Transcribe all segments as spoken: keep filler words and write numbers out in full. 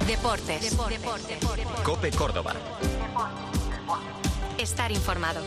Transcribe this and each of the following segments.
Deportes. Deportes. Deportes. COPE Córdoba. Estar informado.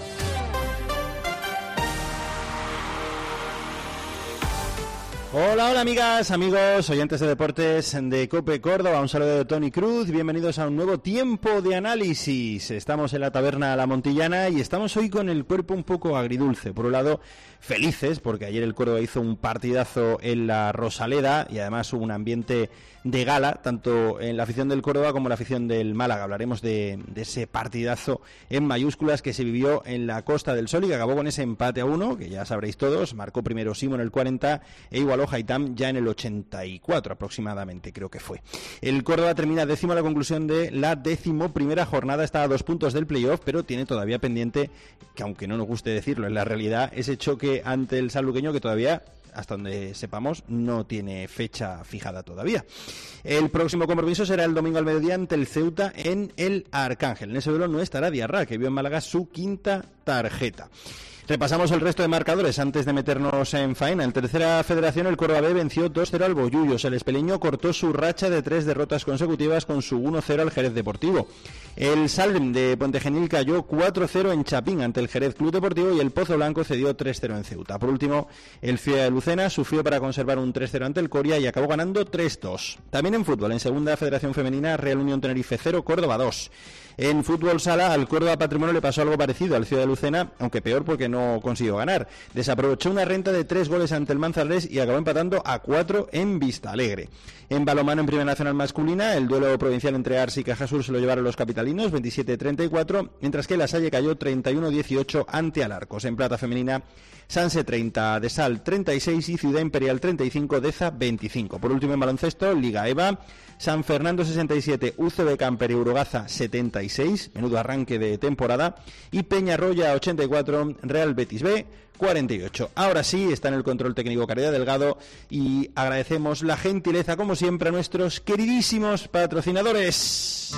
Hola, hola amigas, amigos, oyentes de deportes de COPE Córdoba, un saludo de Tony Cruz, bienvenidos a un nuevo tiempo de análisis. Estamos en la taberna La Montillana y estamos hoy con el cuerpo un poco agridulce. Por un lado, felices, porque ayer el Córdoba hizo un partidazo en la Rosaleda y además hubo un ambiente de gala, tanto en la afición del Córdoba como en la afición del Málaga. Hablaremos de, de ese partidazo en mayúsculas que se vivió en la Costa del Sol y que acabó con ese empate a uno, que ya sabréis todos. Marcó primero Simo en el cuarenta e igualó Haitham ya en el ochenta y cuatro aproximadamente, creo que fue. El Córdoba termina décimo a la conclusión de la décimo primera jornada, está a dos puntos del playoff, pero tiene todavía pendiente, que aunque no nos guste decirlo, en la realidad, ese choque ante el sanluqueño que todavía, hasta donde sepamos, no tiene fecha fijada todavía. El próximo compromiso será el domingo al mediodía ante el Ceuta en el Arcángel. En ese duelo no estará Diarra, que vio en Málaga su quinta tarjeta. Repasamos el resto de marcadores antes de meternos en faena. En tercera federación, el Córdoba B venció dos cero al Bollullos. El Espeleño cortó su racha de tres derrotas consecutivas con su uno cero al Jerez Deportivo. El Salem de Puente Genil cayó cuatro cero en Chapín ante el Jerez Club Deportivo y el Pozo Blanco cedió tres cero en Ceuta. Por último, el Fiera de Lucena sufrió para conservar un tres cero ante el Coria y acabó ganando tres dos. También en fútbol, en segunda federación femenina, Real Unión Tenerife cero, Córdoba dos. En fútbol sala, al Córdoba Patrimonio le pasó algo parecido al Ciudad de Lucena, aunque peor porque no consiguió ganar. Desaprovechó una renta de tres goles ante el Manzanares y acabó empatando a cuatro en Vista Alegre. En balonmano en Primera Nacional masculina, el duelo provincial entre Ars y Cajasur se lo llevaron los capitalinos, veintisiete treinta y cuatro, mientras que La Salle cayó treinta y uno dieciocho ante Alarcos. En plata femenina, Sanse treinta, De Sal treinta y seis y Ciudad Imperial treinta y cinco, Deza veinticinco. Por último en baloncesto, Liga EVA, San Fernando sesenta y siete, U C B Camper y Urogaza setenta y seis, menudo arranque de temporada, y Peñarroya ochenta y cuatro, Real Betis B cuarenta y ocho. Ahora sí, está en el control técnico Caridad Delgado y agradecemos la gentileza, como siempre, a nuestros queridísimos patrocinadores.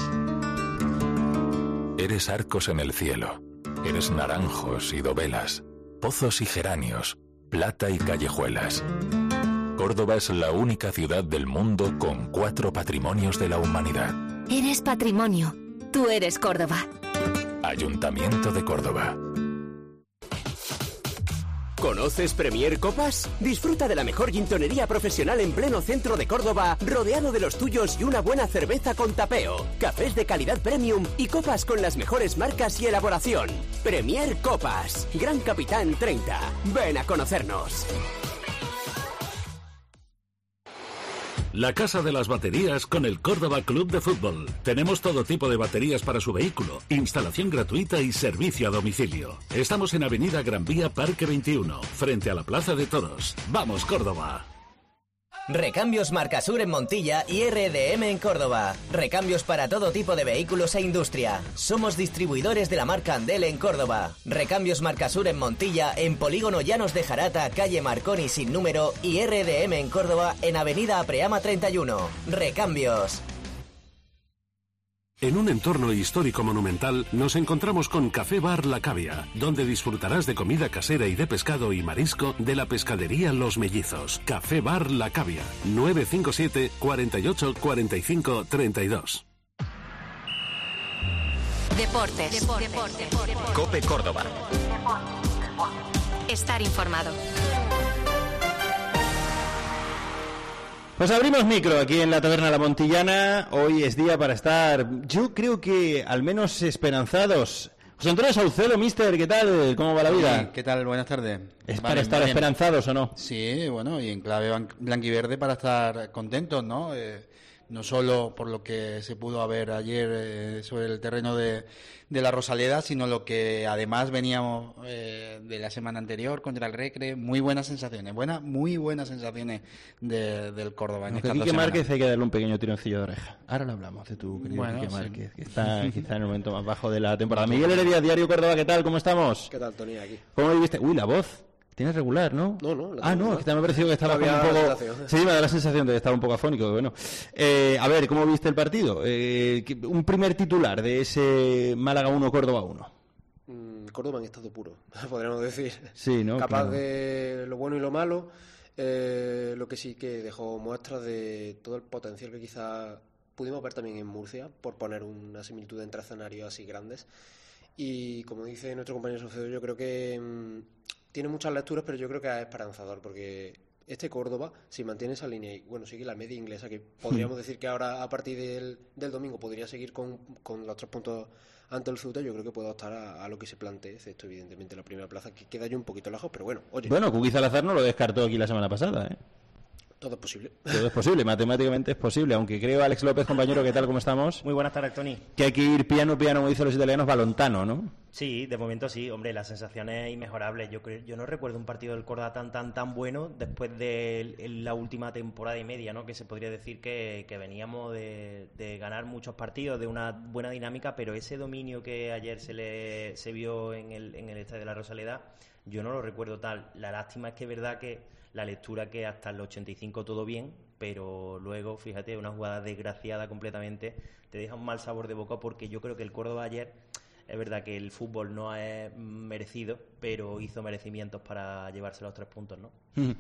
Eres arcos en el cielo, eres naranjos y dovelas, pozos y geranios, plata y callejuelas. Córdoba es la única ciudad del mundo con cuatro patrimonios de la humanidad. Eres patrimonio. Tú eres Córdoba. Ayuntamiento de Córdoba. ¿Conoces Premier Copas? Disfruta de la mejor gintonería profesional en pleno centro de Córdoba, rodeado de los tuyos y una buena cerveza con tapeo, cafés de calidad premium y copas con las mejores marcas y elaboración. Premier Copas, Gran Capitán treinta. Ven a conocernos. La Casa de las Baterías con el Córdoba Club de Fútbol. Tenemos todo tipo de baterías para su vehículo, instalación gratuita y servicio a domicilio. Estamos en Avenida Gran Vía Parque veintiuno, frente a la Plaza de Toros. ¡Vamos, Córdoba! Recambios Marcasur en Montilla y R D M en Córdoba. Recambios para todo tipo de vehículos e industria. Somos distribuidores de la marca Andel en Córdoba. Recambios Marcasur en Montilla, en Polígono Llanos de Jarata, calle Marconi sin número, y R D M en Córdoba en Avenida Apreama treinta y uno. Recambios. En un entorno histórico monumental nos encontramos con Café Bar La Cavia, donde disfrutarás de comida casera y de pescado y marisco de la pescadería Los Mellizos. Café Bar La Cavia, nueve cinco siete, cuarenta y ocho, cuarenta y cinco, treinta y dos. Deportes. Deportes. Deportes. Deportes. COPE Córdoba. Estar informado. Pues abrimos micro aquí en la taberna La Montillana. Hoy es día para estar, yo creo que al menos esperanzados. José Antonio Saucedo, mister, ¿qué tal? ¿Cómo va la vida? Sí, ¿qué tal? Buenas tardes. ¿Es vale, para estar vale. esperanzados o no? Sí, bueno, y en clave blanquiverde para estar contentos, ¿no? Eh, no solo por lo que se pudo haber ayer eh, sobre el terreno de, de la Rosaleda, sino lo que además veníamos eh, de la semana anterior contra el Recre. Muy buenas sensaciones, buenas, muy buenas sensaciones de, del Córdoba. En Aunque estas Quique dos Márquez semanas. hay que darle un pequeño tironcillo de oreja. Ahora lo hablamos de tu querido Bueno, Quique sí. Márquez, que está quizá en el momento más bajo de la temporada. Miguel Heredia, Diario Córdoba, ¿qué tal? ¿Cómo estamos? ¿Qué tal, Tony? Aquí. ¿Cómo viviste? Uy, la voz. Tienes regular, ¿no? No, no. La ah, no, es que me ha parecido que estaba como un poco... Sí, me da la sensación de que estaba un poco afónico. Bueno, eh, a ver, ¿cómo viste el partido? Eh, un primer titular de ese Málaga uno, Córdoba uno. Mm, Córdoba en estado puro, podríamos decir. Sí, ¿no? Capaz Claro. de lo bueno y lo malo. Eh, lo que sí que dejó muestras de todo el potencial que quizás pudimos ver también en Murcia, por poner una similitud entre escenarios así grandes. Y como dice nuestro compañero Socedo, yo creo que mmm, tiene muchas lecturas, pero yo creo que es esperanzador, porque este Córdoba, si mantiene esa línea y bueno, sigue la media inglesa, que podríamos decir que ahora a partir del, del domingo podría seguir con, con los tres puntos ante el Ceuta, yo creo que puede optar a, a lo que se plantee, excepto evidentemente la primera plaza, que queda ya un poquito lejos, pero bueno, oye. Bueno, Cuqui Salazar no lo descartó aquí la semana pasada, ¿eh? Todo es posible. Todo es posible, matemáticamente es posible, aunque creo, Alex López, compañero, ¿qué tal? ¿Cómo estamos? Muy buenas tardes, Tony. Que hay que ir piano, piano, como dicen los italianos, balontano, ¿no? Sí, de momento sí, hombre, las sensaciones inmejorables. Yo creo, yo no recuerdo un partido del Córdoba tan tan tan bueno después de la última temporada y media, ¿no? Que se podría decir que, que veníamos de, de ganar muchos partidos, de una buena dinámica, pero ese dominio que ayer se le se vio en el, en el Estadio de la Rosaleda, yo no lo recuerdo tal. La lástima es que es verdad que la lectura que hasta el ochenta y cinco todo bien, pero luego, fíjate, una jugada desgraciada completamente, te deja un mal sabor de boca, porque yo creo que el Córdoba ayer, es verdad que el fútbol no es merecido, pero hizo merecimientos para llevarse los tres puntos, ¿no?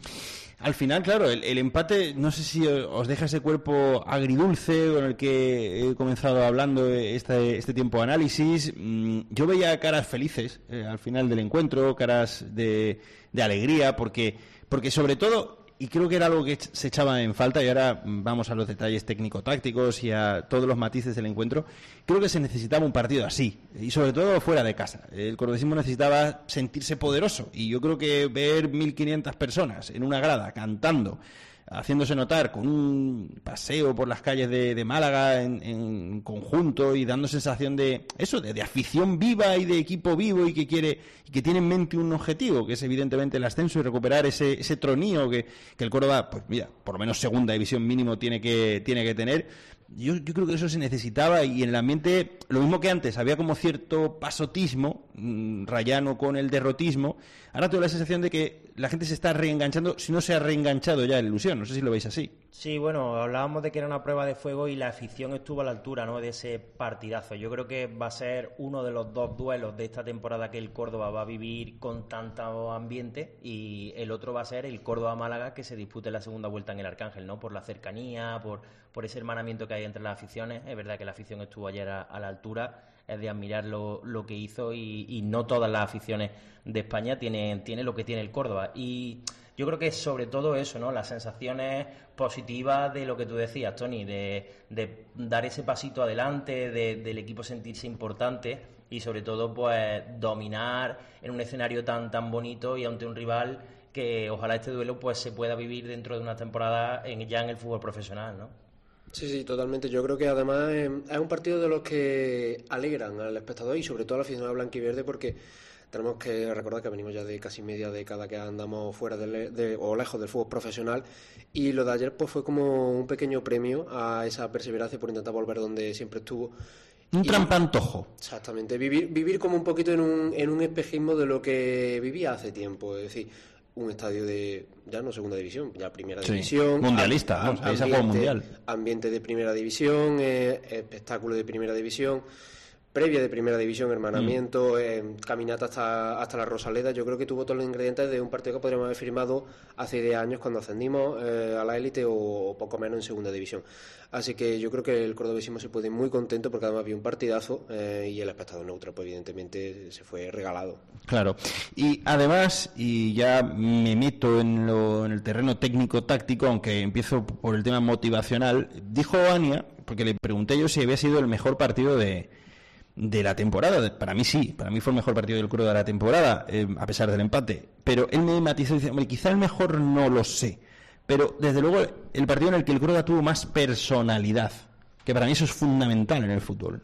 Al final, claro, el, el empate, no sé si os deja ese cuerpo agridulce con el que he comenzado hablando este, este tiempo de análisis. Yo veía caras felices eh, al final del encuentro, caras de, de alegría, porque... Porque sobre todo, y creo que era algo que se echaba en falta, y ahora vamos a los detalles técnico-tácticos y a todos los matices del encuentro, creo que se necesitaba un partido así, y sobre todo fuera de casa. El cordobesismo necesitaba sentirse poderoso, y yo creo que ver mil quinientas personas en una grada cantando, haciéndose notar con un paseo por las calles de, de Málaga en, en conjunto y dando sensación de eso, de, de afición viva y de equipo vivo y que quiere y que tiene en mente un objetivo, que es evidentemente el ascenso y recuperar ese, ese tronío que, que el Córdoba, pues mira, por lo menos segunda división mínimo tiene que, tiene que tener. Yo, yo creo que eso se necesitaba, y en el ambiente, lo mismo que antes, había como cierto pasotismo, mmm, rayano con el derrotismo. Ahora tengo la sensación de que la gente se está reenganchando, si no se ha reenganchado ya en la ilusión. No sé si lo veis así. Sí, bueno, hablábamos de que era una prueba de fuego y la afición estuvo a la altura, ¿no?, de ese partidazo. Yo creo que va a ser uno de los dos duelos de esta temporada que el Córdoba va a vivir con tanto ambiente, y el otro va a ser el Córdoba-Málaga, que se dispute la segunda vuelta en el Arcángel, ¿no?, por la cercanía, por, por ese hermanamiento que hay entre las aficiones. Es verdad que la afición estuvo ayer a, a la altura, es de admirar lo, lo que hizo, y, y no todas las aficiones de España tienen, tienen lo que tiene el Córdoba. Y yo creo que es sobre todo eso, ¿no?, las sensaciones positivas de lo que tú decías, Tony, de, de dar ese pasito adelante, de, del equipo sentirse importante y sobre todo pues dominar en un escenario tan tan bonito y ante un rival que ojalá este duelo pues se pueda vivir dentro de una temporada en, ya en el fútbol profesional, ¿no? Sí, sí, totalmente. Yo creo que además eh, es un partido de los que alegran al espectador y sobre todo al aficionado blanquiverde, porque tenemos que recordar que venimos ya de casi media década que andamos fuera de, de, o lejos del fútbol profesional, y lo de ayer pues fue como un pequeño premio a esa perseverancia por intentar volver donde siempre estuvo. Un y, trampantojo. Exactamente, vivir vivir como un poquito en un, en un espejismo de lo que vivía hace tiempo, es decir, un estadio de, ya no segunda división, ya primera sí, división. Mundialista, am, vamos, ahí se juega mundial. Ambiente de primera división, eh, espectáculo de primera división, previa de primera división, hermanamiento, mm. eh, caminata hasta, hasta la Rosaleda. Yo creo que tuvo todos los ingredientes de un partido que podríamos haber firmado hace diez años cuando ascendimos eh, a la élite o, o poco menos en segunda división. Así que yo creo que el cordobesismo se puede ir muy contento porque además había un partidazo eh, y el espectador neutral pues evidentemente se fue regalado. Claro, y además, y ya me meto en, lo, en el terreno técnico-táctico, aunque empiezo por el tema motivacional, dijo Ania, porque le pregunté yo si había sido el mejor partido de... de la temporada. Para mí sí, para mí fue el mejor partido del Córdoba de la temporada, eh, a pesar del empate, pero él me matizó y dice, hombre, quizá el mejor no lo sé, pero desde luego el partido en el que el Córdoba tuvo más personalidad, que para mí eso es fundamental en el fútbol.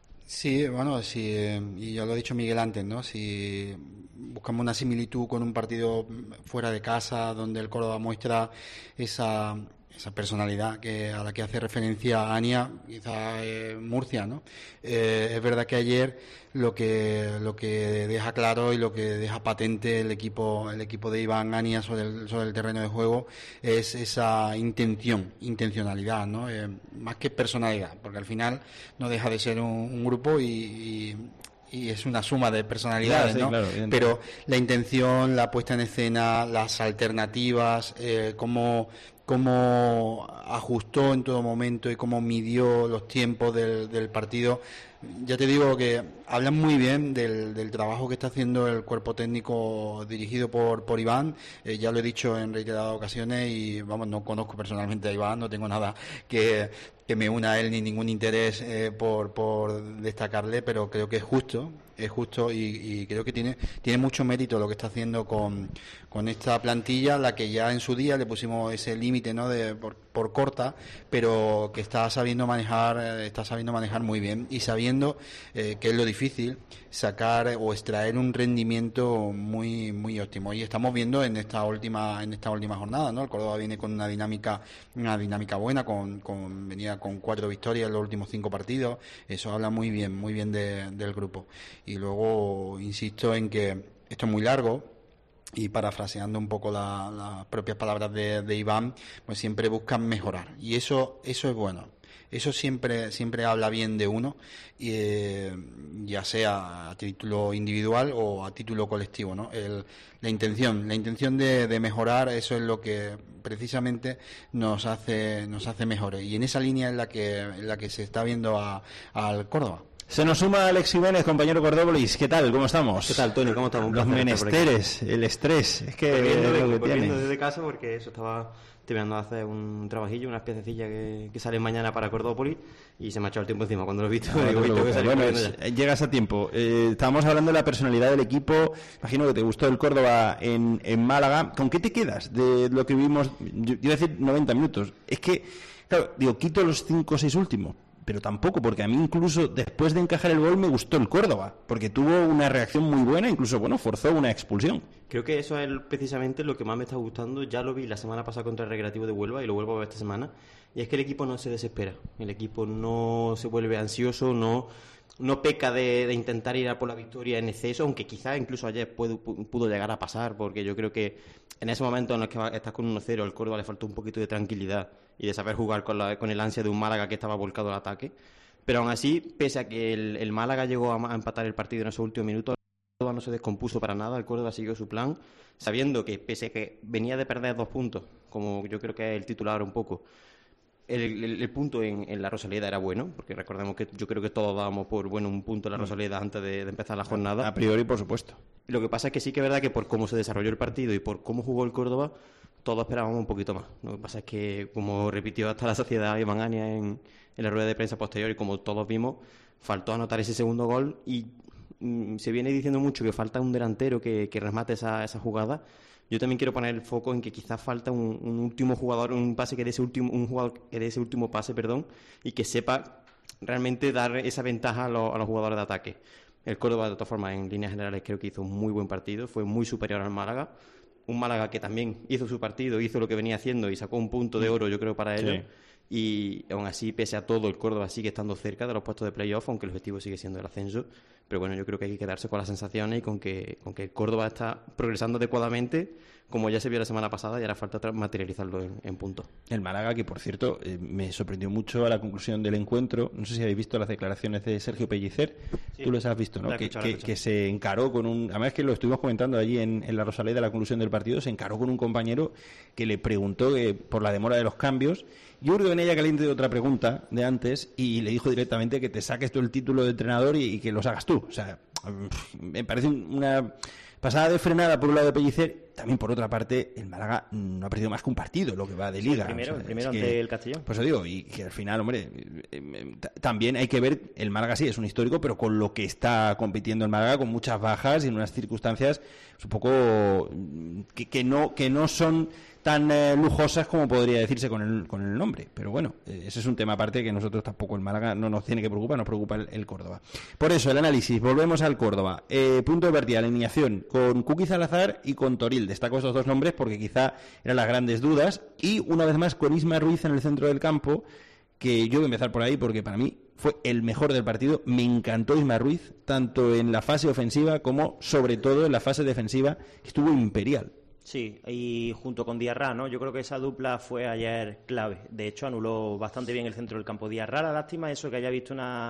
Sí, bueno, sí, eh, y ya lo ha dicho Miguel antes, ¿no? Si buscamos una similitud con un partido fuera de casa donde el Córdoba muestra esa esa personalidad que a la que hace referencia Ania, quizá eh, Murcia, ¿no? Eh, es verdad que ayer lo que lo que deja claro y lo que deja patente el equipo el equipo de Iván Ania sobre el, sobre el terreno de juego es esa intención, intencionalidad, ¿no? Eh, más que personalidad, porque al final no deja de ser un, un grupo y, y y es una suma de personalidades, claro, sí, ¿no? Claro, pero la intención, la puesta en escena, las alternativas, eh, cómo, cómo ajustó en todo momento y cómo midió los tiempos del, del partido. Ya te digo que hablan muy bien del, del trabajo que está haciendo el cuerpo técnico dirigido por, por Iván. Eh, ya lo he dicho en reiteradas ocasiones y, vamos, no conozco personalmente a Iván, no tengo nada que, que me una a él ni ningún interés eh, por, por destacarle, pero creo que es justo, es justo y, y creo que tiene, tiene mucho mérito lo que está haciendo con, con esta plantilla, la que ya en su día le pusimos ese límite, ¿no?, de por, por corta, pero que está sabiendo manejar, está sabiendo manejar muy bien y sabiendo eh, que es lo difícil, sacar o extraer un rendimiento muy muy óptimo. Y estamos viendo en esta última en esta última jornada, ¿no? El Córdoba viene con una dinámica una dinámica buena, con, con venía con cuatro victorias en los últimos cinco partidos. Eso habla muy bien, muy bien de, del grupo. Y luego insisto en que esto es muy largo. Y parafraseando un poco las la propias palabras de, de Iván, pues siempre buscan mejorar. Y eso eso es bueno. Eso siempre siempre habla bien de uno, y, eh, ya sea a título individual o a título colectivo, ¿no? El, la intención, la intención de, de mejorar, eso es lo que precisamente nos hace nos hace mejores. Y en esa línea es la que en la que se está viendo a, al Córdoba. Se nos suma Alex Jiménez, compañero Cordópolis. ¿Qué tal? ¿Cómo estamos? ¿Qué tal, Tony? ¿Cómo estamos? Un Los placer menesteres, el estrés. Es que volviendo, es lo que volviendo tiene. desde casa, porque eso estaba terminando de hacer un trabajillo, unas piececillas que, que salen mañana para Cordópolis, y se me ha echado el tiempo encima cuando lo he visto. No, digo, no, tengo que salir bueno, corriendo es, llegas a tiempo. Eh, estábamos hablando de la personalidad del equipo. Imagino que te gustó el Córdoba en, en Málaga. ¿Con qué te quedas de lo que vimos? Yo, yo iba a decir noventa minutos. Es que, claro, digo, quito los cinco o seis últimos, pero tampoco, porque a mí incluso después de encajar el gol me gustó el Córdoba, porque tuvo una reacción muy buena, incluso, bueno, forzó una expulsión. Creo que eso es precisamente lo que más me está gustando. Ya lo vi la semana pasada contra el Recreativo de Huelva y lo vuelvo a ver esta semana, y es que el equipo no se desespera, el equipo no se vuelve ansioso, no no peca de, de intentar ir a por la victoria en exceso, aunque quizás incluso ayer pudo, pudo llegar a pasar, porque yo creo que en ese momento en el que estás con uno cero, al Córdoba le faltó un poquito de tranquilidad y de saber jugar con, la, con el ansia de un Málaga que estaba volcado al ataque. Pero aún así, pese a que el, el Málaga llegó a, a empatar el partido en esos últimos minutos, el Córdoba no se descompuso para nada, el Córdoba siguió su plan, sabiendo que pese a que venía de perder dos puntos, como yo creo que es el titular un poco, El, el, el punto en, en la Rosaleda era bueno, porque recordemos que yo creo que todos dábamos por bueno un punto en la Rosaleda antes de, de empezar la jornada. A priori, por supuesto. Lo que pasa es que sí que es verdad que por cómo se desarrolló el partido y por cómo jugó el Córdoba, todos esperábamos un poquito más. Lo que pasa es que, como repitió hasta la saciedad Iván Ania en, en la rueda de prensa posterior, y como todos vimos, faltó anotar ese segundo gol, y mm, se viene diciendo mucho que falta un delantero que, que remate esa, esa jugada. Yo también quiero poner el foco en que quizás falta un, un último jugador, un pase que dé ese último, un jugador que dé ese último pase, perdón, y que sepa realmente dar esa ventaja a, lo, a los jugadores de ataque. El Córdoba, de todas formas, en líneas generales creo que hizo un muy buen partido, fue muy superior al Málaga. Un Málaga que también hizo su partido, hizo lo que venía haciendo y sacó un punto de oro, yo creo, para ellos. Sí. Y aún así, pese a todo, el Córdoba sigue estando cerca de los puestos de playoff, aunque el objetivo sigue siendo el ascenso. Pero bueno, yo creo que hay que quedarse con las sensaciones y con que, con que el Córdoba está progresando adecuadamente, como ya se vio la semana pasada, y ahora falta materializarlo en, en puntos. El Málaga, que por cierto, eh, me sorprendió mucho a la conclusión del encuentro. No sé si habéis visto las declaraciones de Sergio Pellicer. Sí. Tú las has visto, ¿no? Que, que, que se encaró con un... Además que lo estuvimos comentando allí en, en la Rosaleda, la conclusión del partido, se encaró con un compañero que le preguntó eh, por la demora de los cambios. Yo creo que venía ya caliente de otra pregunta de antes y le dijo directamente que te saques tú el título de entrenador y, y que los hagas tú. O sea, me parece una pasada de frenada por un lado de Pellicer. También por otra parte, el Málaga no ha perdido más que un partido, lo que va de liga. Sí, el primero, o sea, el primero es ante que, el Castellón. Pues eso digo, y que al final, hombre, eh, también hay que ver, el Málaga sí es un histórico, pero con lo que está compitiendo el Málaga, con muchas bajas y en unas circunstancias un poco que, que no que no son tan eh, lujosas como podría decirse con el, con el nombre. Pero bueno, eh, ese es un tema aparte que nosotros tampoco, el Málaga no nos tiene que preocupar, nos preocupa el, el Córdoba. Por eso, el análisis, volvemos al Córdoba. Eh, punto de partida, alineación con Kuki Salazar y con Toril. Destaco estos dos nombres porque quizá eran las grandes dudas. Y una vez más con Isma Ruiz en el centro del campo, que yo voy a empezar por ahí porque para mí fue el mejor del partido. Me encantó Isma Ruiz, tanto en la fase ofensiva como sobre todo en la fase defensiva, que estuvo imperial. Sí, y junto con Diarra, ¿no? Yo creo que esa dupla fue ayer clave. De hecho, anuló bastante bien el centro del campo Diarra. La lástima eso, que haya visto una,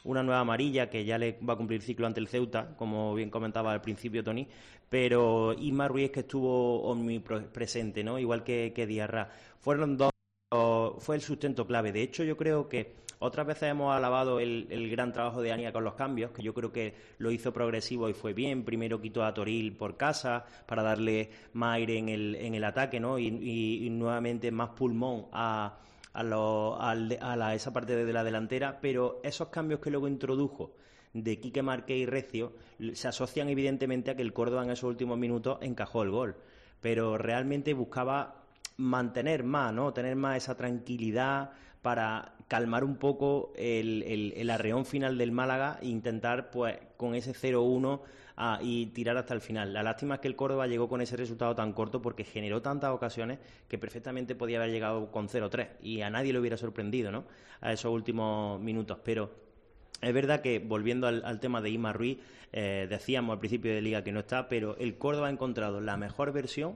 una nueva amarilla que ya le va a cumplir ciclo ante el Ceuta, como bien comentaba al principio Tony, pero Isma Ruiz que estuvo omnipresente, ¿no? Igual que, que Diarra. Fueron dos, fue el sustento clave. De hecho, yo creo que otras veces hemos alabado el, el gran trabajo de Ania con los cambios, que yo creo que lo hizo progresivo y fue bien. Primero quitó a Toril por casa para darle más aire en el, en el ataque, ¿no? Y, y, y nuevamente más pulmón a, a, lo, a, a la, esa parte de la delantera. Pero esos cambios que luego introdujo de Quique Márquez y Recio se asocian evidentemente a que el Córdoba en esos últimos minutos encajó el gol. Pero realmente buscaba mantener más, ¿no? Tener más esa tranquilidad para calmar un poco el, el, el arreón final del Málaga e intentar, pues, con ese cero uno ah, y tirar hasta el final. La lástima es que el Córdoba llegó con ese resultado tan corto porque generó tantas ocasiones que perfectamente podía haber llegado con cero tres y a nadie le hubiera sorprendido, ¿no? A esos últimos minutos. Pero es verdad que, volviendo al, al tema de Isma Ruiz, eh, decíamos al principio de Liga que no está, pero el Córdoba ha encontrado la mejor versión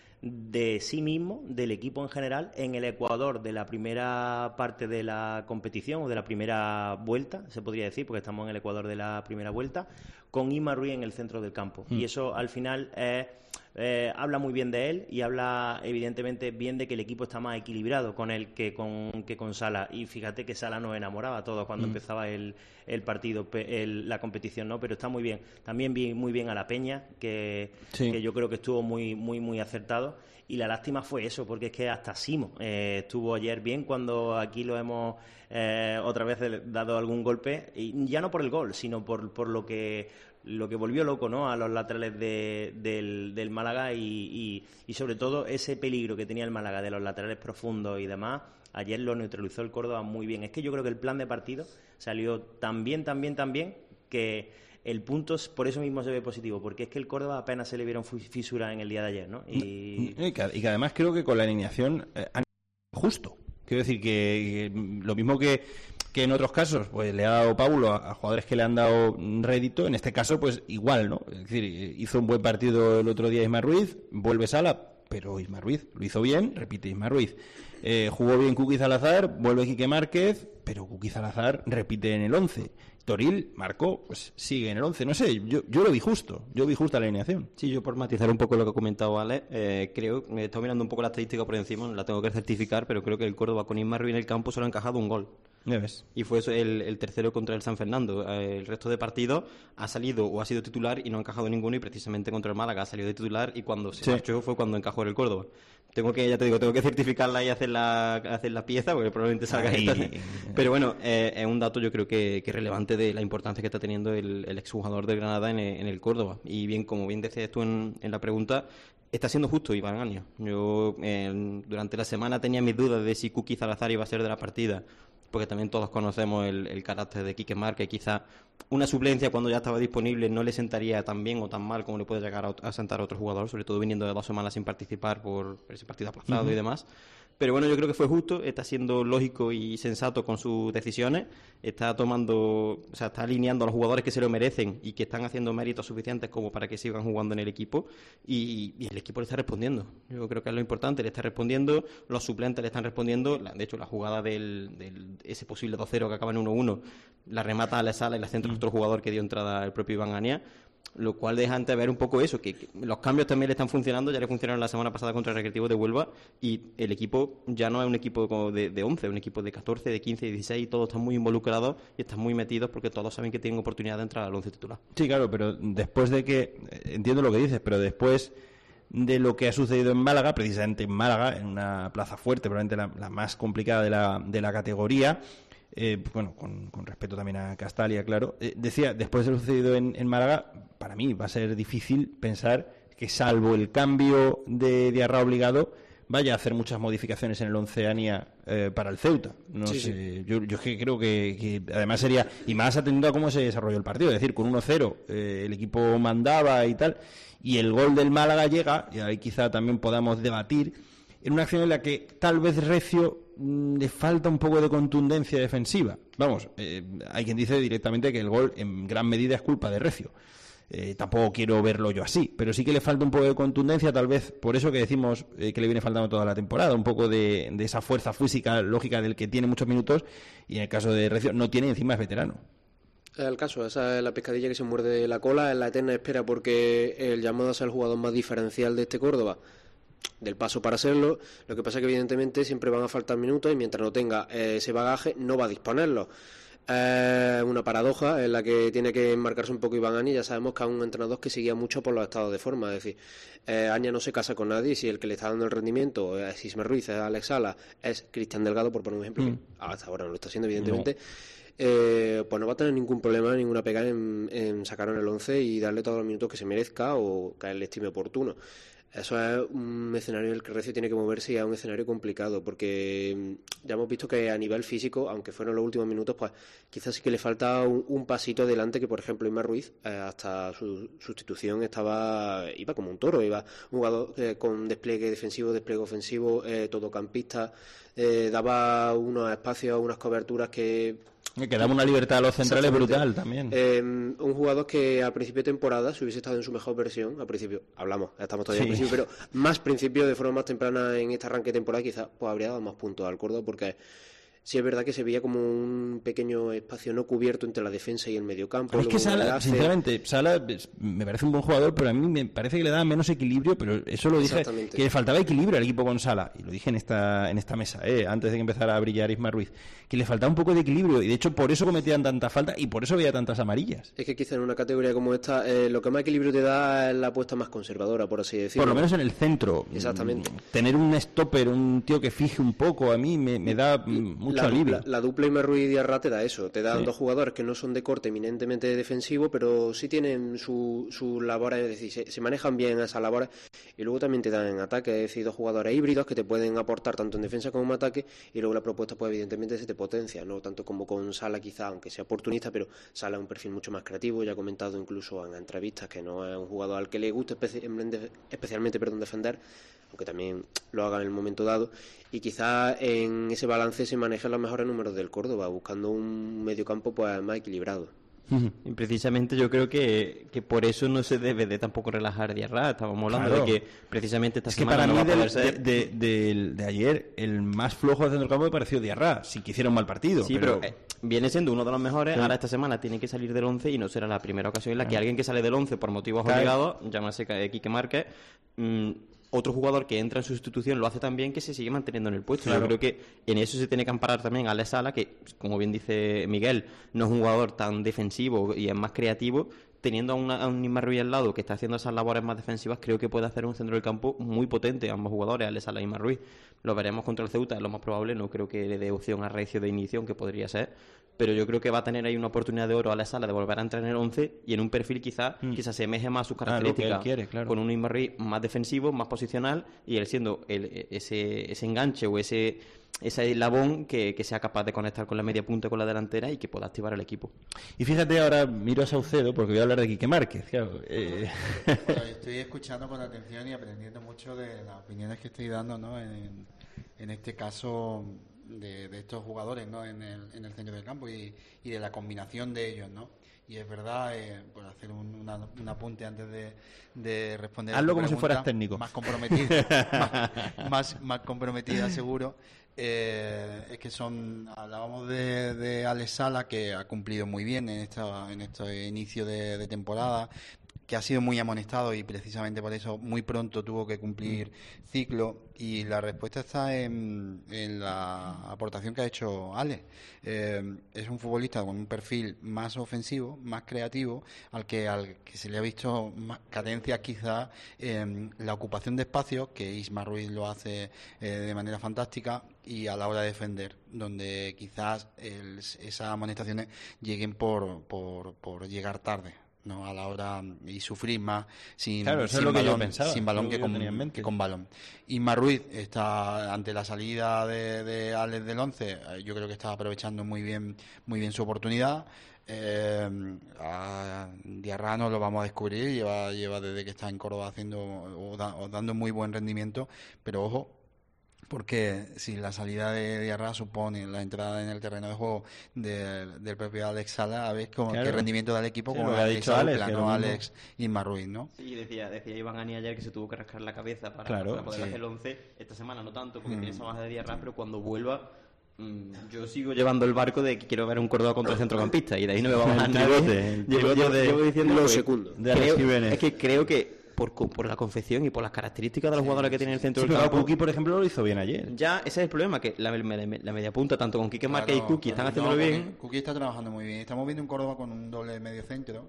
de sí mismo, del equipo en general, en el Ecuador de la primera parte de la competición o de la primera vuelta, se podría decir, porque estamos en el Ecuador de la primera vuelta, con Isma Ruiz en el centro del campo. Mm. Y eso al final eh, eh, habla muy bien de él y habla evidentemente bien de que el equipo está más equilibrado con él que con, que con Sala. Y fíjate que Sala nos enamoraba a todos cuando mm. empezaba el, el partido, el, la competición, ¿no? Pero está muy bien. También vi muy bien a La Peña, que, sí. que yo creo que estuvo muy, muy, muy acertado. Y la lástima fue eso, porque es que hasta Simo eh, estuvo ayer bien cuando aquí lo hemos eh, otra vez dado algún golpe, y ya no por el gol, sino por, por lo que lo que volvió loco, ¿no? A los laterales de, del, del Málaga y, y, y sobre todo ese peligro que tenía el Málaga de los laterales profundos y demás. Ayer lo neutralizó el Córdoba muy bien. Es que yo creo que el plan de partido salió tan bien, tan bien, tan bien que el punto por eso mismo se ve positivo, porque es que el Córdoba apenas se le vieron fisuras en el día de ayer, ¿no? Y, y, que, y que además creo que con la alineación eh, justo. Quiero decir que, que lo mismo que, que en otros casos pues le ha dado Paulo a, a jugadores que le han dado rédito, en este caso pues igual, ¿no? Es decir, hizo un buen partido el otro día Isma Ruiz, vuelve Sala, pero Isma Ruiz lo hizo bien, repite Isma Ruiz. Eh, jugó bien Kuki Salazar, vuelve Quique Márquez, pero Kuki Salazar repite en el once. Toril marcó, pues sigue en el once. No sé, yo, yo lo vi justo, yo vi justa la alineación. Sí, yo por matizar un poco lo que ha comentado Ale, eh, creo, me he estado mirando un poco la estadística por encima, no la tengo que certificar, pero creo que el Córdoba con Isma Ruiz en el campo solo ha encajado un gol. Ya ves. Y fue eso el, el tercero contra el San Fernando. Eh, el resto de partidos ha salido o ha sido titular y no ha encajado ninguno, y precisamente contra el Málaga ha salido de titular y cuando se sí. marchó fue cuando encajó el Córdoba. Tengo que, ya te digo, tengo que certificarla y hacer la, hacer la pieza porque probablemente salga Ay. esta. Pero bueno, eh, es un dato yo creo que, que es relevante de la importancia que está teniendo el, el exjugador del Granada en el, en el Córdoba. Y bien, como bien decías tú en, en la pregunta, está siendo justo Iván Año. Yo eh, durante la semana tenía mis dudas de si Kuki Salazar iba a ser de la partida, porque también todos conocemos el, el carácter de Quique Márquez. Quizá una suplencia cuando ya estaba disponible no le sentaría tan bien o tan mal como le puede llegar a, a sentar a otro jugador, sobre todo viniendo de dos semanas sin participar por ese partido aplazado uh-huh. y demás. Pero bueno, yo creo que fue justo, está siendo lógico y sensato con sus decisiones, está tomando, o sea, está alineando a los jugadores que se lo merecen y que están haciendo méritos suficientes como para que sigan jugando en el equipo, y, y el equipo le está respondiendo. Yo creo que es lo importante, le está respondiendo, los suplentes le están respondiendo. De hecho, la jugada del, del ese posible dos cero que acaba en uno uno, la remata a la sala y la centra otro jugador que dio entrada el propio Iván Ania, lo cual deja antever un poco eso, que, que los cambios también le están funcionando. Ya le funcionaron la semana pasada contra el Recreativo de Huelva, y el equipo ya no es un equipo como de, de once, es un equipo de catorce, de quince, de dieciséis, y todos están muy involucrados y están muy metidos porque todos saben que tienen oportunidad de entrar al once titular. Sí, claro, pero después de que, entiendo lo que dices, pero después de lo que ha sucedido en Málaga, precisamente en Málaga, en una plaza fuerte, probablemente la, la más complicada de la, de la categoría, Eh, bueno, con, con respeto también a Castalia, claro. Eh, decía, después de lo sucedido en, en Málaga, para mí va a ser difícil pensar que, salvo el cambio de Diarra obligado, vaya a hacer muchas modificaciones en el once Ania eh, para el Ceuta. No sí, sé, sí. Yo, yo creo que, que además sería, y más atendiendo a cómo se desarrolló el partido, es decir, con uno cero eh, el equipo mandaba y tal, y el gol del Málaga llega, y ahí quizá también podamos debatir, en una acción en la que tal vez Recio mmm, le falta un poco de contundencia defensiva. Vamos, eh, hay quien dice directamente que el gol en gran medida es culpa de Recio. Eh, tampoco quiero verlo yo así, pero sí que le falta un poco de contundencia, tal vez por eso que decimos eh, que le viene faltando toda la temporada, un poco de, de esa fuerza física lógica del que tiene muchos minutos, y en el caso de Recio no tiene, encima es veterano. Es el caso, esa es la pescadilla que se muerde la cola, es la eterna espera porque el llamado a ser el jugador más diferencial de este Córdoba, del paso para serlo. Lo que pasa es que evidentemente siempre van a faltar minutos y mientras no tenga eh, ese bagaje no va a disponerlo. Es eh, una paradoja en la que tiene que enmarcarse un poco Iván Aña. Ya sabemos que es un entrenador que se guía mucho por los estados de forma, es decir, eh, Aña no se casa con nadie, si el que le está dando el rendimiento es Ismael Ruiz, es Alex Sala, es Cristian Delgado, por poner un ejemplo, mm. que hasta ahora no lo está haciendo evidentemente, no. Eh, pues no va a tener ningún problema, ninguna pega en, en sacar en el once y darle todos los minutos que se merezca o que él le estime oportuno. Eso es un escenario en el que el Recio tiene que moverse y es un escenario complicado porque ya hemos visto que a nivel físico, aunque fueron los últimos minutos, pues quizás sí que le falta un, un pasito adelante, que por ejemplo Ismael Ruiz eh, hasta su sustitución estaba iba como un toro, iba un jugador eh, con despliegue defensivo, despliegue ofensivo, eh, todocampista, eh, daba unos espacios, unas coberturas que... Que daba una libertad a los centrales brutal también. Eh, un jugador que a principio de temporada, si hubiese estado en su mejor versión, a principio, hablamos, ya estamos todavía sí. al principio, pero más principio, de forma más temprana en este arranque de temporada, quizás pues habría dado más puntos al Córdoba, porque sí es verdad que se veía como un pequeño espacio no cubierto entre la defensa y el mediocampo. Es que Sala, sinceramente, Sala me parece un buen jugador, pero a mí me parece que le da menos equilibrio, pero eso lo dije, que le faltaba equilibrio al equipo con Sala, y lo dije en esta en esta mesa, eh, antes de que empezara a brillar Ismael Ruiz, que le faltaba un poco de equilibrio, y de hecho por eso cometían tanta falta y por eso veía tantas amarillas. Es que quizá en una categoría como esta, eh, lo que más equilibrio te da es la apuesta más conservadora, por así decirlo. Por lo menos en el centro. Exactamente. Tener un stopper, un tío que fije un poco, a mí me, me da mucho la alivio. Dupla, la dupla Ismael Ruiz y Diarra te da eso, te dan sí. dos jugadores que no son de corte eminentemente defensivo, pero sí tienen sus su labores, es decir, se, se manejan bien esas labores, y luego también te dan en ataque, es decir, dos jugadores híbridos que te pueden aportar tanto en defensa como en ataque, y luego la propuesta pues evidentemente se te potencia, no tanto como con Sala quizá, aunque sea oportunista, pero Sala es un perfil mucho más creativo, ya he comentado incluso en entrevistas que no es un jugador al que le guste especi- especialmente perdón, defender, aunque también lo haga en el momento dado, y quizás en ese balance se manejan los mejores números del Córdoba, buscando un mediocampo pues más equilibrado. Y precisamente yo creo que, que por eso no se debe de tampoco relajar Diarra. Estábamos hablando claro. de que precisamente esta es que semana para no mí va a poder de, ser. De, de, de, de ayer el más flojo de centro campo me pareció Diarra, sí que hicieron mal partido. Sí, pero, pero eh, viene siendo uno de los mejores. Sí. Ahora esta semana tiene que salir del once y no será la primera ocasión en la que alguien que sale del once por motivos claro. obligados, llámase Quique Márquez, mmm, otro jugador que entra en sustitución lo hace tan bien que se sigue manteniendo en el puesto. Claro. Yo creo que en eso se tiene que amparar también Alex Sala, que, como bien dice Miguel, no es un jugador tan defensivo y es más creativo. Teniendo a, una, a un Ismael Ruiz al lado que está haciendo esas labores más defensivas, creo que puede hacer un centro del campo muy potente, ambos jugadores, Alex Sala y Ismael Ruiz. Lo veremos contra el Ceuta, es lo más probable, no creo que le dé opción a Recio de inicio, aunque podría ser, pero yo creo que va a tener ahí una oportunidad de oro a Alex Sala de volver a entrar en el once y en un perfil quizá mm. que se asemeje más a sus características, ah, quiere, claro. con un Ismael Ruiz más defensivo, más posicional, y él siendo el, ese, ese enganche o ese... ese eslabón que, que sea capaz de conectar con la media punta y con la delantera y que pueda activar el equipo. Y fíjate, ahora miro a Saucedo porque voy a hablar de Quique Márquez. Claro, eh. Bueno, estoy escuchando con atención y aprendiendo mucho de las opiniones que estoy dando, ¿no? En, en este caso de, de estos jugadores, ¿no? En el, en el centro del campo y, y de la combinación de ellos, ¿no? Y es verdad, eh, por hacer un, una, un apunte antes de, de responder. Hazlo como si fueras técnico. Más comprometida, más, más, más comprometida seguro. Eh, es que son, hablábamos de, de Alex Sala, que ha cumplido muy bien en esta, en este inicio de, de temporada, que ha sido muy amonestado y precisamente por eso muy pronto tuvo que cumplir ciclo, y la respuesta está en, en la aportación que ha hecho Ale. Eh, es un futbolista con un perfil más ofensivo, más creativo, al que al que se le ha visto más carencias quizá en la ocupación de espacios, que Ismael Ruiz lo hace eh, de manera fantástica, y a la hora de defender, donde quizás el, esas amonestaciones lleguen por, por, por llegar tarde, no a la hora, y sufrir más sin, claro, eso sin es lo balón, que yo pensaba, sin balón que, que, con, que con balón. Ismael Ruiz está ante la salida de, de Alex del once, yo creo que está aprovechando muy bien muy bien su oportunidad. Eh, a Diarra no lo vamos a descubrir, lleva lleva desde que está en Córdoba haciendo o, da, o dando muy buen rendimiento, pero ojo, porque si la salida de Diarra supone la entrada en el terreno de juego de, del propio Alex Sala, a ver cómo, claro. qué rendimiento da el equipo, sí, como ha dicho Alex, dupla, ¿no? Alex y Ismael Ruiz, ¿no? Sí, decía, decía Iván Ani ayer que se tuvo que rascar la cabeza para, claro, para poder sí. hacer el once. Esta semana no tanto, porque mm. tiene esa baja de Diarra, pero cuando vuelva Yo sigo llevando el barco de que quiero ver un Córdoba contra el centrocampista y de ahí no me va a bajar El nadie. tribote, el Llevo, tribote llevo- de- llevo diciendo lo que segundo. de Alex creo- Jiménez. es que creo que por, co- por la confección y por las características de los jugadores que tiene el centro Sí, del pero campo, Kuki, por ejemplo, lo hizo bien ayer. ya ese es el problema, que la, la- la media punta, tanto con Quique Márquez y Claro, Kuki, están claro. haciéndolo No, bien. Kuki- Kuki está trabajando muy bien. Estamos viendo un Córdoba con un doble medio centro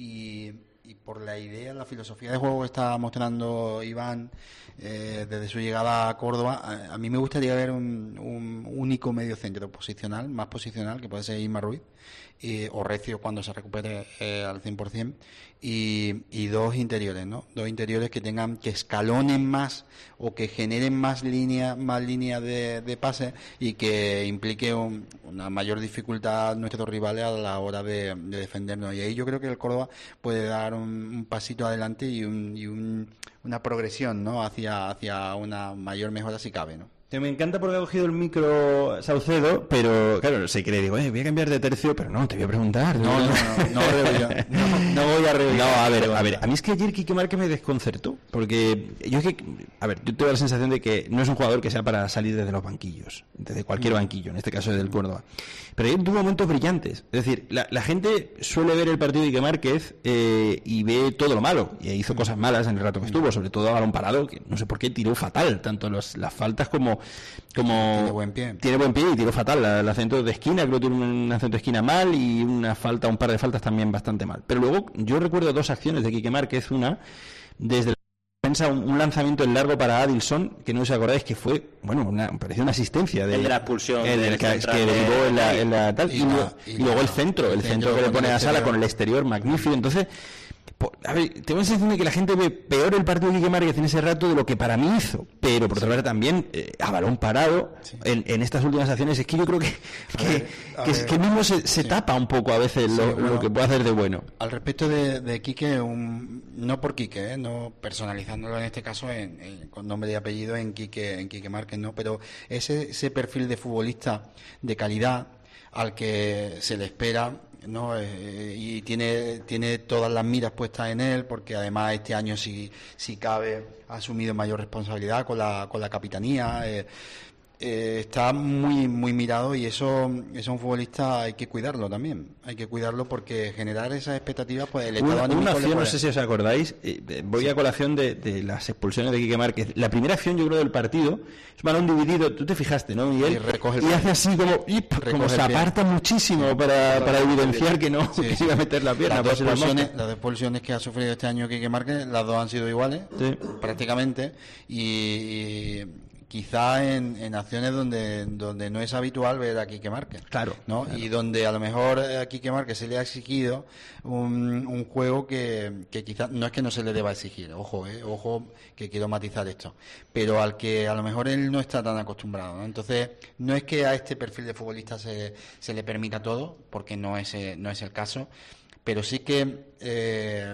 y, y por la idea, la filosofía de juego que está mostrando Iván eh, desde su llegada a Córdoba, a, a mí me gustaría ver un, un único medio centro posicional, más posicional, que puede ser Isma Ruiz, eh, o Recio cuando se recupere eh, al cien por ciento, y, y dos interiores, ¿no? Dos interiores que tengan, que escalonen más o que generen más líneas más líneas de, de pase y que implique un- una mayor dificultad a nuestros rivales a la hora de, de defendernos. Y ahí yo creo que el Córdoba puede dar un, un pasito adelante y, un, y un- una progresión, ¿no? hacia, hacia una mayor mejora si cabe, ¿no? Que me encanta porque ha cogido el micro Saucedo, pero claro, sé que le digo, eh, voy a cambiar de tercio, pero no, te voy a preguntar. No, no, no, no, rebelión. no, no voy a revelar. No, a ver, a ver, a mí es que ayer Quique Márquez me desconcertó, porque yo es que, a ver, yo tengo la sensación de que no es un jugador que sea para salir desde los banquillos, desde cualquier banquillo, en este caso del Córdoba. Pero ayer tuvo momentos brillantes, es decir, la, la gente suele ver el partido de Quique Márquez eh, y ve todo lo malo, y hizo cosas malas en el rato que estuvo, sobre todo a balón parado, que no sé por qué tiró fatal, tanto los, las faltas como... como Tiene buen pie. Tiene buen pie y tiró fatal. La- El acento de esquina, creo que tiene un acento de esquina mal y una falta, un par de faltas también bastante mal. Pero luego yo recuerdo dos acciones de Quique Márquez. Una, desde la defensa, un, un lanzamiento en largo para Adilson, que no os acordáis que fue, bueno, una, parecía una asistencia. De, El de la expulsión el del del que, central que de- derivó en la, en la tal. Y Y, la- luego- y y luego la- el centro, el el centro centro que le con pone el a Sala exterior. con el exterior magnífico. Entonces, po- a ver, tengo la sensación de que la gente ve peor el partido de Quique Márquez en ese rato de lo que para mí hizo, pero por otra parte también eh, a balón parado en, en estas últimas acciones es que yo creo que que, ver, a que, ver. que mismo se, se Sí. tapa un poco a veces lo, Sí, bueno. lo que puede hacer de bueno. Al respecto de, de Quique, un, no por Quique, ¿eh? No personalizándolo en este caso en, en- con nombre y apellido en Quique, en Quique Márquez, no, pero ese, ese perfil de futbolista de calidad al que se le espera, ¿no? Eh, y tiene tiene todas las miras puestas en él, porque además este año si si cabe ha asumido mayor responsabilidad con la con la capitanía. eh, eh, está muy muy mirado y eso eso es un futbolista, hay que cuidarlo también, hay que cuidarlo porque generar esas expectativas, pues el estado Una, anímico una le acción, puede- no sé si os acordáis, eh, eh, voy a colación de, de las expulsiones de Quique Márquez. La primera acción, yo creo, del partido, es un balón dividido, tú te fijaste, ¿no, Miguel? Y recoge el Y pie. hace así como, y, como Recoge se el pie. aparta muchísimo para, para evidenciar que no, Sí, que sí. iba a meter la pierna. Las por dos, si la expulsiones, mosca. las dos expulsiones que ha sufrido este año Quique Márquez, las dos han sido iguales, Sí. prácticamente, y, y quizá en, en acciones donde donde no es habitual ver a Quique Márquez. Claro, ¿no? claro. Y donde a lo mejor a Quique Márquez se le ha exigido un, un juego que, que quizás no es que no se le deba exigir, ojo, eh, ojo que quiero matizar esto, pero al que a lo mejor él no está tan acostumbrado, ¿no? Entonces, no es que a este perfil de futbolista se, se le permita todo, porque no es, eh, no es el caso, pero sí que eh,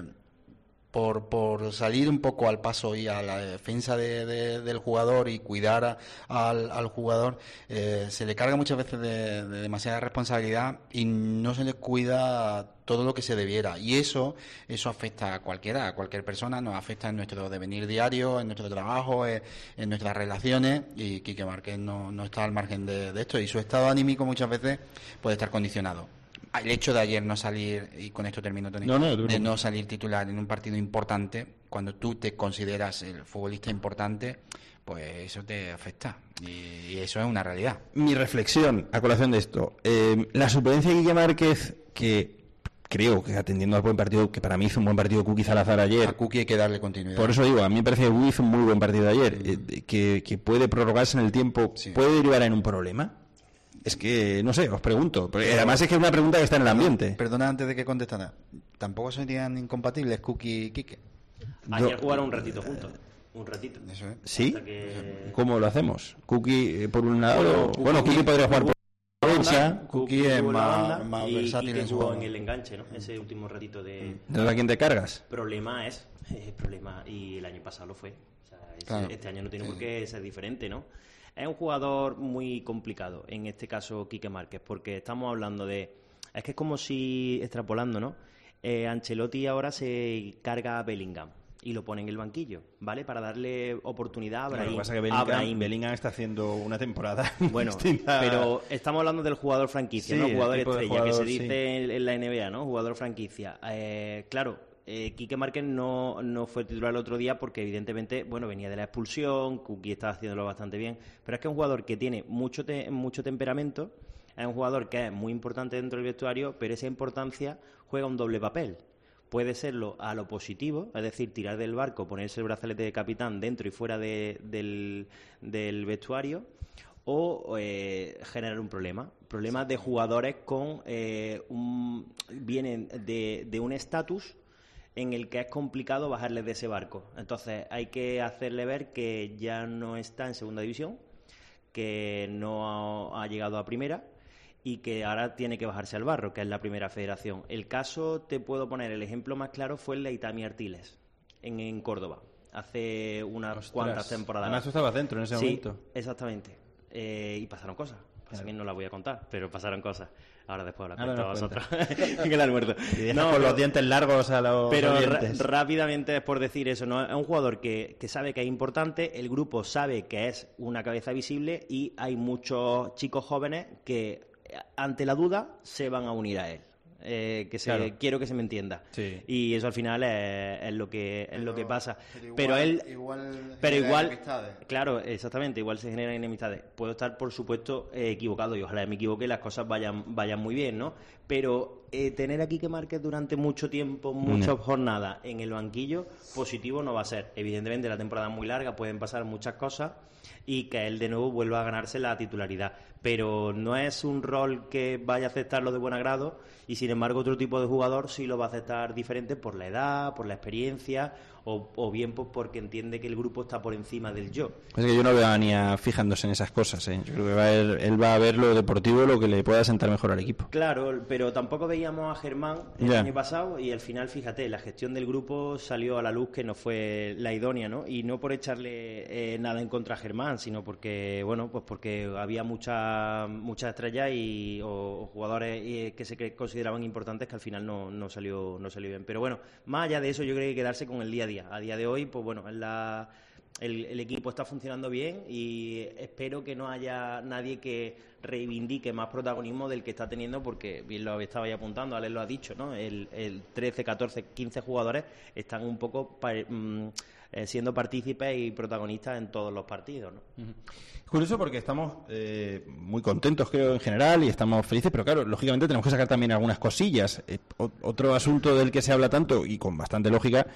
por, por salir un poco al paso y a la defensa de, de- del jugador y cuidar a- al, al jugador, eh, se le carga muchas veces de, de demasiada responsabilidad y no se le cuida todo lo que se debiera. Y eso eso afecta a cualquiera, a cualquier persona, nos afecta en nuestro devenir diario, en nuestro trabajo, en, en nuestras relaciones, y Quique Márquez no, no está al margen de, de esto, y su estado anímico muchas veces puede estar condicionado. El hecho de ayer no salir, y con esto termino, Tony, No, no, tú de no. no salir titular en un partido importante, cuando tú te consideras el futbolista importante, pues eso te afecta, y, y eso es una realidad. Mi reflexión a colación de esto, eh, la suplencia de Quique Márquez, que creo que atendiendo al buen partido, que para mí hizo un buen partido Kuki Salazar ayer. A Kuki hay que darle continuidad. Por eso digo, a mí me parece que Kuki hizo un muy buen partido ayer, eh, que, que puede prorrogarse en el tiempo, Sí. puede derivar en un problema. Es que, no sé, os pregunto. Porque además es que es una pregunta que está en el ambiente. Perdona antes de que contestara. ¿Tampoco serían incompatibles Kuki y Quique? Ayer jugaron un ratito juntos. Un ratito. Eso es. ¿Sí? Hasta que- ¿Cómo lo hacemos? Kuki eh, por un lado. Bueno, Bueno, Kuki- Kuki podría jugar por derecha. Kuki es jugó en la más- banda más y versátil Quique en su jugó juego. en el enganche, ¿no? Ese último ratito de... ¿De a quién te cargas? Problema es, el problema, y el año pasado lo fue. O sea, ese- Claro. este año no tiene Sí. por qué ser diferente, ¿no? Es un jugador muy complicado, en este caso Quique Márquez, porque estamos hablando de... Es que es como si, extrapolando, ¿no? Eh, Ancelotti ahora se carga a Bellingham y lo pone en el banquillo, ¿vale? Para darle oportunidad a Brahim. Lo que pasa es que Bellingham, Bellingham está haciendo una temporada bueno, distinta. Pero estamos hablando del jugador franquicia, sí, ¿no? Jugador estrella, jugador, que se dice sí. en la N B A, ¿no? Jugador franquicia. Eh, claro, eh, Quique Márquez no, no fue titular el otro día porque evidentemente, bueno, venía de la expulsión, Kuki estaba haciéndolo bastante bien, pero es que es un jugador que tiene mucho, te, mucho temperamento, es un jugador que es muy importante dentro del vestuario, pero esa importancia juega un doble papel. Puede serlo a lo positivo, es decir, tirar del barco, ponerse el brazalete de capitán dentro y fuera de, del, del vestuario, o eh, generar un problema. Problemas de jugadores con eh, un, vienen de, de un estatus en el que es complicado bajarles de ese barco. Entonces hay que hacerle ver que ya no está en segunda división, que no ha, ha llegado a primera, y que ahora tiene que bajarse al barro, que es la primera federación. El caso, te puedo poner, el ejemplo más claro fue el de Itami Artiles, en, en Córdoba, hace unas Ostras. cuantas temporadas. Además tú estabas dentro en ese sí, momento. Exactamente. Eh, y pasaron cosas. Pasa que no las voy a contar, pero pasaron cosas. Ahora después las Ahora cuento a vosotros. en el almuerzo. Y no, con los dientes largos a los Pero oyentes. rápidamente es por decir eso, ¿no? Es un jugador que, que sabe que es importante, el grupo sabe que es una cabeza visible y hay muchos chicos jóvenes que ante la duda se van a unir a él. Eh, que se, claro. quiero que se me entienda. Sí. Y eso al final es, es lo que pero, es lo que pasa. Pero igual, pero él, igual pero igual, enemistades. Claro, exactamente, igual se generan enemistades. Puedo estar, por supuesto, eh, equivocado y ojalá me equivoque y las cosas vayan vayan muy bien, ¿no? Pero eh, tener a Quique Márquez durante mucho tiempo, muchas no. jornadas en el banquillo, positivo no va a ser. Evidentemente la temporada es muy larga, pueden pasar muchas cosas y que él de nuevo vuelva a ganarse la titularidad. Pero no es un rol que vaya a aceptarlo de buen agrado y sin embargo otro tipo de jugador sí lo va a aceptar diferente por la edad, por la experiencia o, o bien pues porque entiende que el grupo está por encima del yo. Es que yo no veo a Ania fijándose en esas cosas, ¿eh? Yo creo que va a ver, él va a ver lo deportivo, lo que le pueda sentar mejor al equipo. Claro, pero tampoco veíamos a Germán el ya. año pasado y al final, fíjate, la gestión del grupo salió a la luz que no fue la idónea, ¿no? Y no por echarle eh, nada en contra a Germán, sino porque, bueno, pues porque había muchas muchas estrellas y o, o jugadores eh, que se consideraban importantes que al final no, no salió no salió bien. Pero bueno, más allá de eso, yo creo que hay que quedarse con el día a día. A día de hoy, pues bueno, en la El, el equipo está funcionando bien y espero que no haya nadie que reivindique más protagonismo del que está teniendo, porque bien lo estaba ya apuntando, Alex lo ha dicho, ¿no? El, el trece, catorce, quince jugadores están un poco pa, mm, eh, siendo partícipes y protagonistas en todos los partidos, ¿no? Uh-huh. Curioso porque estamos eh, muy contentos, creo, en general, y estamos felices, pero claro, lógicamente tenemos que sacar también algunas cosillas. Eh, otro asunto del que se habla tanto, y con bastante lógica,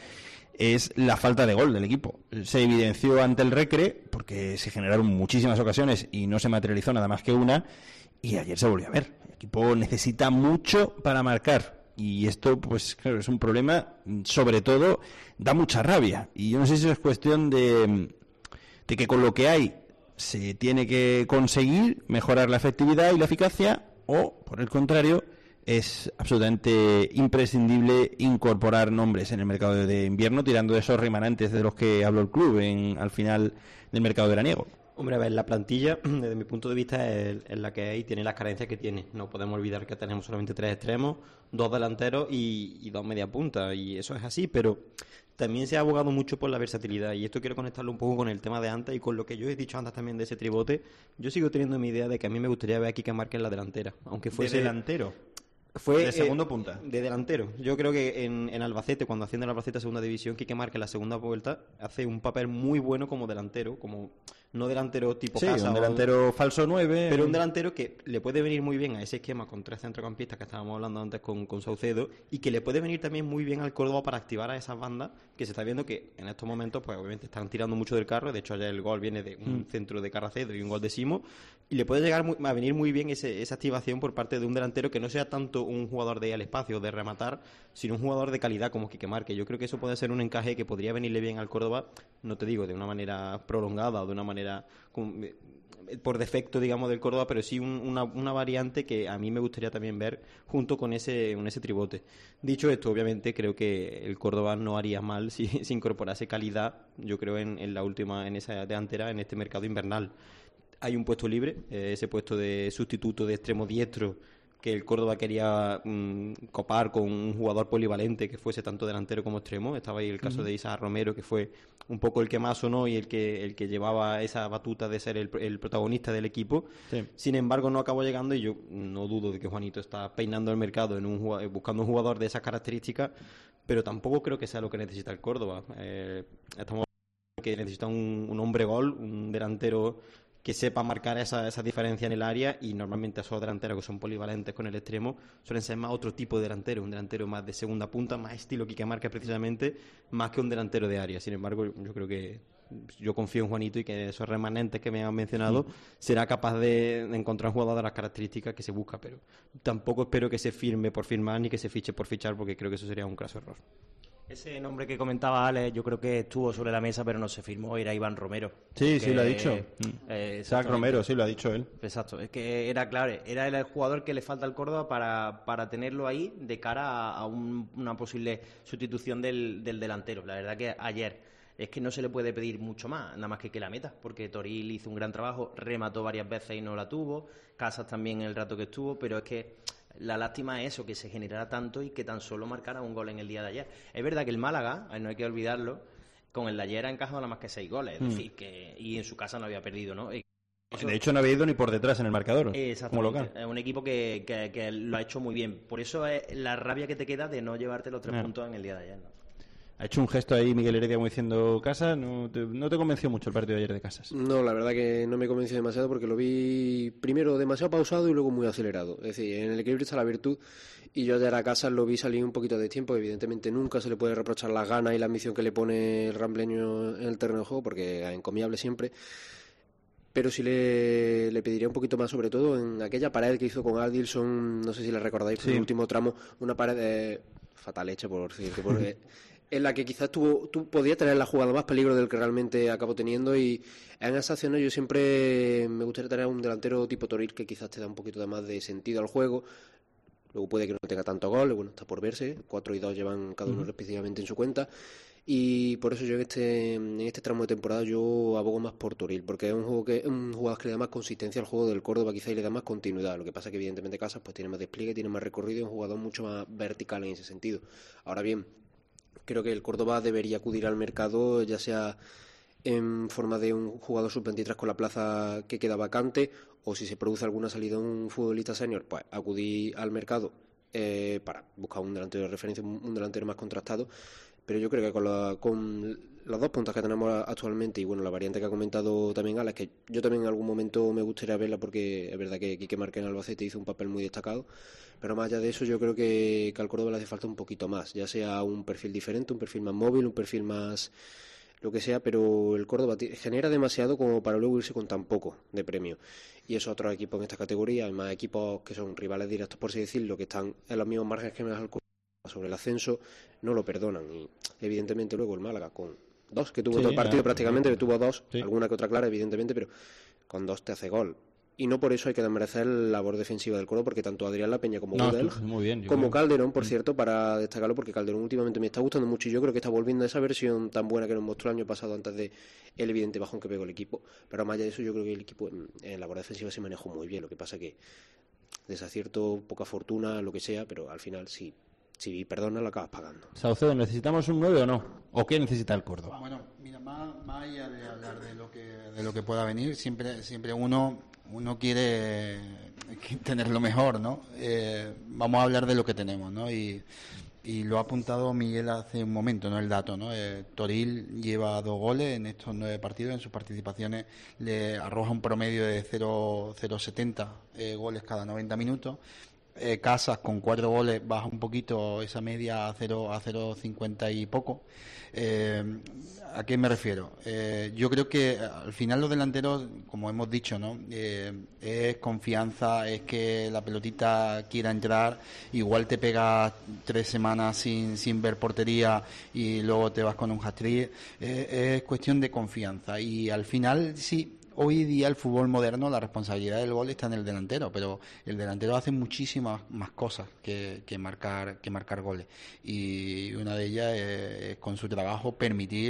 es la falta de gol del equipo. Se evidenció ante el Recre porque se generaron muchísimas ocasiones y no se materializó nada más que una, y ayer se volvió a ver. El equipo necesita mucho para marcar y esto, pues claro, es un problema, sobre todo da mucha rabia, y yo no sé si es cuestión de, de que con lo que hay se tiene que conseguir mejorar la efectividad y la eficacia, o por el contrario es absolutamente imprescindible incorporar nombres en el mercado de invierno, tirando de esos remanentes de los que habló el club en, al final del mercado veraniego. Hombre, a ver, la plantilla, desde mi punto de vista, es, es la que hay y tiene las carencias que tiene. No podemos olvidar que tenemos solamente tres extremos, dos delanteros y, y dos media punta, y eso es así, pero también se ha abogado mucho por la versatilidad, y esto quiero conectarlo un poco con el tema de antes y con lo que yo he dicho antes también de ese tribote. Yo sigo teniendo mi idea de que a mí me gustaría ver a Quique Márquez en la delantera, aunque fuese... ¿De delantero? Fue, de segundo eh, punta. De delantero. Yo creo que en, en Albacete, cuando haciendo el Albacete segunda división, Quique Márquez en la segunda vuelta hace un papel muy bueno como delantero, como no delantero tipo sí, casa. un delantero o, falso nueve. Pero un delantero que le puede venir muy bien a ese esquema con tres centrocampistas que estábamos hablando antes con, con Saucedo, y que le puede venir también muy bien al Córdoba para activar a esas bandas que se está viendo que en estos momentos, pues obviamente están tirando mucho del carro. De hecho, ayer el gol viene de un mm. centro de Carracedo y un gol de Simo, y le puede llegar muy, a venir muy bien ese, esa activación por parte de un delantero que no sea tanto un jugador de ir al espacio, de rematar, sino un jugador de calidad como Quique Márquez. Yo creo que eso puede ser un encaje que podría venirle bien al Córdoba, no te digo de una manera prolongada o de una manera con, por defecto, digamos, del Córdoba, pero sí un, una, una variante que a mí me gustaría también ver junto con ese, con ese tribote. Dicho esto, obviamente creo que el Córdoba no haría mal si, si incorporase calidad, yo creo, en, en la última, en esa delantera, en este mercado invernal. Hay un puesto libre, eh, ese puesto de sustituto de extremo diestro, que el Córdoba quería mmm, copar con un jugador polivalente que fuese tanto delantero como extremo. Estaba ahí el caso uh-huh. de Isa Romero, que fue un poco el que más sonó y el que el que llevaba esa batuta de ser el, el protagonista del equipo. Sí. Sin embargo, no acabó llegando, y yo no dudo de que Juanito está peinando el mercado en un buscando un jugador de esas características, pero tampoco creo que sea lo que necesita el Córdoba. Eh, estamos que necesita un, un hombre gol, un delantero que sepa marcar esa, esa diferencia en el área, y normalmente esos delanteros que son polivalentes con el extremo suelen ser más otro tipo de delantero, un delantero más de segunda punta, más estilo Quique Márquez precisamente, más que un delantero de área. Sin embargo, yo creo que yo confío en Juanito y que esos remanentes que me han mencionado sí. será capaz de, de encontrar un jugador de las características que se busca, pero tampoco espero que se firme por firmar ni que se fiche por fichar, porque creo que eso sería un craso error. Ese nombre que comentaba Alex, yo creo que estuvo sobre la mesa, pero no se firmó, era Iván Romero. Sí, sí, lo ha dicho. Eh, Isaac Romero, sí, lo ha dicho él. Exacto, es que era claro, era el jugador que le falta al Córdoba para, para tenerlo ahí de cara a, a un, una posible sustitución del, del delantero. La verdad que ayer es que no se le puede pedir mucho más, nada más que que la meta, porque Toril hizo un gran trabajo, remató varias veces y no la tuvo, Casas también el rato que estuvo, pero es que la lástima es eso, que se generara tanto y que tan solo marcara un gol en el día de ayer. Es verdad que el Málaga, no hay que olvidarlo, con el de ayer ha encajado nada más que seis goles, es mm. decir, que y en su casa no había perdido, ¿no? Eso, de hecho no había ido ni por detrás en el marcador, como local. Es un equipo que, que, que lo ha hecho muy bien, por eso es la rabia que te queda de no llevarte los tres yeah. puntos en el día de ayer, ¿no? Ha hecho un gesto ahí Miguel Heredia como diciendo Casas, ¿no te, no te convenció mucho el partido de ayer de Casas? No, la verdad que no me convenció demasiado, porque lo vi primero demasiado pausado y luego muy acelerado. Es decir, en el equilibrio está la virtud, y yo ayer a Casas lo vi salir un poquito de tiempo. Evidentemente nunca se le puede reprochar las ganas y la ambición que le pone el rambleño en el terreno de juego, porque es encomiable siempre. Pero sí le, le pediría un poquito más, sobre todo en aquella pared que hizo con Adilson, no sé si la recordáis, sí. en el último tramo, una pared de fatal hecha, por decirte, porque en la que quizás tuvo, tú podías tener la jugada más peligro del que realmente acabó teniendo, y en esas acciones yo siempre me gustaría tener un delantero tipo Toril que quizás te da un poquito de más de sentido al juego. Luego puede que no tenga tanto gol, bueno, está por verse, cuatro y dos llevan cada uno uh-huh. respectivamente en su cuenta, y por eso yo en este en este tramo de temporada yo abogo más por Toril, porque es un juego que un jugador que le da más consistencia al juego del Córdoba, quizá, y le da más continuidad. Lo que pasa es que evidentemente Casas pues tiene más despliegue, tiene más recorrido, y es un jugador mucho más vertical en ese sentido. Ahora bien, creo que el Córdoba debería acudir al mercado, ya sea en forma de un jugador sub veintitrés con la plaza que queda vacante, o si se produce alguna salida de un futbolista senior, pues acudir al mercado eh, para buscar un delantero de referencia, un delantero más contrastado. Pero yo creo que con, la, con las dos puntas que tenemos actualmente, y bueno, la variante que ha comentado también Alex, que yo también en algún momento me gustaría verla, porque es verdad que Quique Márquez en Albacete hizo un papel muy destacado, pero más allá de eso yo creo que, que al Córdoba le hace falta un poquito más, ya sea un perfil diferente, un perfil más móvil, un perfil más lo que sea, pero el Córdoba t- genera demasiado como para luego irse con tan poco de premio, y esos otros equipos en esta categoría, además equipos que son rivales directos, por así decirlo, que están en los mismos márgenes que más al Córdoba sobre el ascenso, no lo perdonan. Y evidentemente luego el Málaga con dos, que tuvo sí, todo el partido prácticamente, que tuvo dos, sí. alguna que otra clara evidentemente, pero con dos te hace gol. Y no por eso hay que desmerecer la labor defensiva del Córdoba, porque tanto Adrián La Peña como no, Gudel, muy bien, como creo. Calderón, por cierto, para destacarlo, porque Calderón últimamente me está gustando mucho, y yo creo que está volviendo a esa versión tan buena que nos mostró el año pasado antes de el evidente bajón que pegó el equipo. Pero más allá de eso, yo creo que el equipo en, en labor defensiva se manejó muy bien. Lo que pasa que desacierto, poca fortuna, lo que sea, pero al final sí. Si perdona, lo acabas pagando. Saucedo, ¿necesitamos un nueve o no? ¿O qué necesita el Córdoba? Bueno, mira, más, más allá de hablar de lo que de lo que pueda venir, siempre siempre uno uno quiere tener lo mejor, ¿no? Eh, vamos a hablar de lo que tenemos, ¿no? Y, y lo ha apuntado Miguel hace un momento, ¿no? El dato, ¿no? Eh, Toril lleva dos goles en estos nueve partidos, en sus participaciones le arroja un promedio de cero coma setenta eh, goles cada noventa minutos. Eh, Casas con cuatro goles baja un poquito esa media a cero a cero coma cincuenta y poco. Eh, ¿A qué me refiero? Eh, yo creo que al final los delanteros, como hemos dicho, ¿no? Eh, es confianza, es que la pelotita quiera entrar. Igual te pegas tres semanas sin sin ver portería y luego te vas con un hat-trick. Eh, es cuestión de confianza, y al final sí. Hoy día el fútbol moderno, la responsabilidad del gol está en el delantero, pero el delantero hace muchísimas más cosas que, que marcar que marcar goles, y una de ellas es, es con su trabajo permitir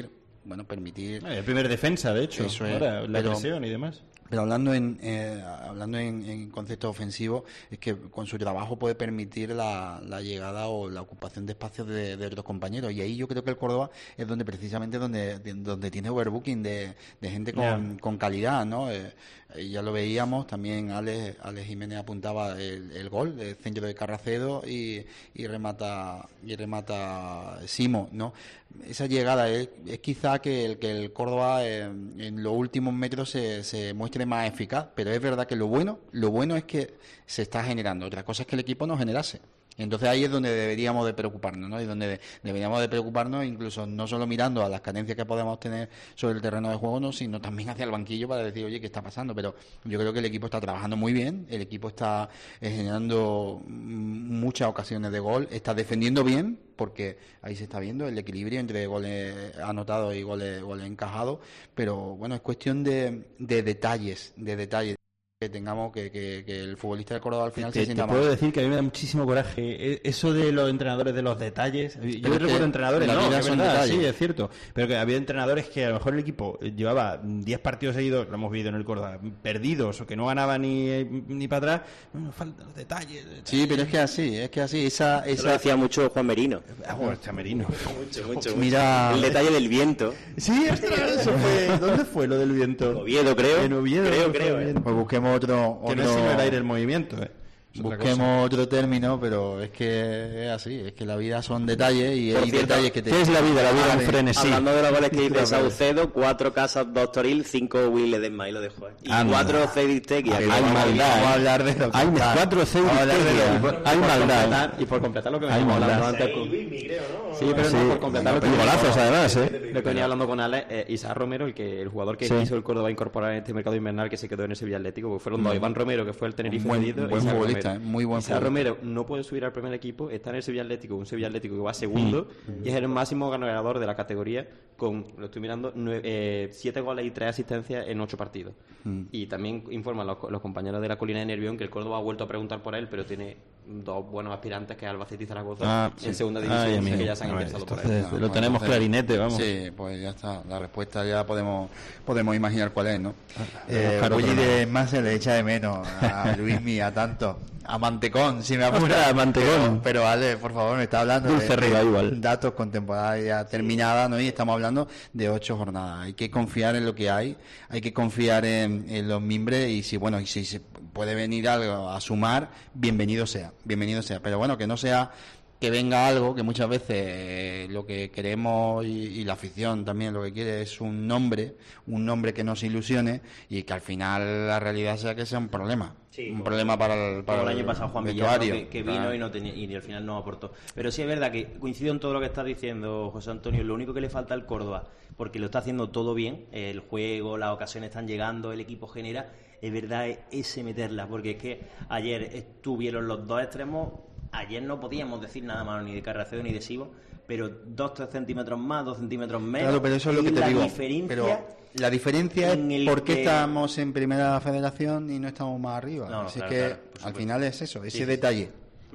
bueno, permitir... El primer defensa, de hecho, eso es, ahora, la pero, presión y demás. Pero hablando en eh, hablando en, en concepto ofensivo, es que con su trabajo puede permitir la, la llegada o la ocupación de espacios de, de otros compañeros. Y ahí yo creo que el Córdoba es donde precisamente donde, donde tiene overbooking de, de gente con, yeah. con calidad, ¿no? Eh, ya lo veíamos, también Alex, Alex Jiménez apuntaba el, el gol, el centro de Carracedo y, y remata y remata Simo, ¿no? Esa llegada es, es quizá que el que el Córdoba eh, en los últimos metros se, se muestre más eficaz, pero es verdad que lo bueno, lo bueno es que se está generando. Otra cosa es que el equipo no generase. Entonces ahí es donde deberíamos de preocuparnos, ¿no? Y donde de, deberíamos de preocuparnos incluso no solo mirando a las carencias que podemos tener sobre el terreno de juego, no, sino también hacia el banquillo para decir, oye, ¿qué está pasando? Pero yo creo que el equipo está trabajando muy bien, el equipo está eh, generando muchas ocasiones de gol, está defendiendo bien, porque ahí se está viendo el equilibrio entre goles anotados y goles, goles encajados, pero bueno, es cuestión de, de detalles, de detalles. que tengamos que, que, que el futbolista de Córdoba al final te, se sienta te más. puedo decir que a mí me da muchísimo coraje eso de los entrenadores de los detalles. Yo pero recuerdo entrenadores, no, es verdad, detalles. sí, es cierto, pero que había entrenadores que a lo mejor el equipo llevaba diez partidos seguidos, lo hemos vivido en el Córdoba, perdidos o que no ganaba ni, ni para atrás. No, nos faltan los detalles, detalles. Sí, pero es que así, es que así, esa... esa... Eso lo decía mucho Juan Merino. Ah, bueno, está Merino. mucho, mucho, Mira... El detalle del viento. Sí, ostras, eso fue... ¿Dónde fue lo del viento? Oviedo, creo. En Oviedo. Creo, creo. Eh. Pues busquemos otro... Que otro... no es sino el aire el movimiento, eh. Busquemos otro término, pero es que es así, es que la vida son detalles y Por hay cierto, detalles que te... ¿Qué es la vida? La vida en frenesí. Hablando de los goles que dice Saucedo, cuatro Casas Doctoril, cinco Will Edesma, y lo dejo. Y Anda. cuatro Cedistegui. Hay Vamos maldad. a hablar de lo que Hay está. cuatro Cedistegui. Hay maldad. Y por completar lo que Hay veníamos hablando maldad. antes con... Sí, pero Sí, no, por completar lo que y golazos además, ¿eh? Lo que venía hablando con Alex, eh, Isaac Romero, el que el jugador que Sí. quiso el Córdoba incorporar en este mercado invernal, que se quedó en el Sevilla Atlético, porque fueron dos, Iván Romero, que fue el Tenerife Un buen- cedido, buen y Isaac futbolista, Romero. eh, muy buen Isaac futbolista. Romero no puede subir al primer equipo, está en el Sevilla Atlético, un Sevilla Atlético que va segundo, y es el máximo ganador de la categoría, con, lo estoy mirando, nueve, eh, siete goles y tres asistencias en ocho partidos. Mm. Y también informan los, los compañeros de la Colina de Nervión que el Córdoba ha vuelto a preguntar por él, pero tiene dos buenos aspirantes, que es Albacete y Zaragoza, Ah, en sí. segunda Ay, división, amigo. que ya se han A ver, interesado por él. entonces, No, lo bueno, tenemos entonces- clarinete, vamos. Sí, pues ya está. La respuesta ya podemos podemos imaginar cuál es, ¿no? Eh, buscar Bulli otro de más se le echa de menos a Luismi, a tanto. A Mantecón, si me apura. Ostras, Mantecón. Pero, pero Ale, por favor, me está hablando Dulce de, arriba, de igual. datos con temporada ya terminada, ¿no? Y estamos hablando de ocho jornadas. Hay que confiar en lo que hay, hay que confiar en, en los mimbres y si, bueno, y si se puede venir algo a sumar, bienvenido sea, bienvenido sea. Pero bueno, que no sea que venga algo que muchas veces eh, lo que queremos y, y la afición también lo que quiere es un nombre, un nombre que nos ilusione y que al final la realidad sea que sea un problema. Sí, un como- problema para el, para Como el año pasado Juan Villano, vestuario. que, que vino Claro. y no tenía, y al final no aportó. Pero sí es verdad que coincido en todo lo que estás diciendo, José Antonio. Lo único que le falta al Córdoba, porque lo está haciendo todo bien, el juego, las ocasiones están llegando, el equipo genera, es verdad, es ese meterla, porque es que ayer estuvieron los dos extremos. Ayer no podíamos decir nada malo ni de Carracedo ni de Sibo, pero dos, tres centímetros más, dos centímetros menos. Claro, pero eso es lo que te la digo. diferencia. Pero la diferencia en es el por qué que- estamos en primera federación y no estamos más arriba. No, no, Así claro, que claro, por al supuesto. final es eso, ese Sí, sí. detalle.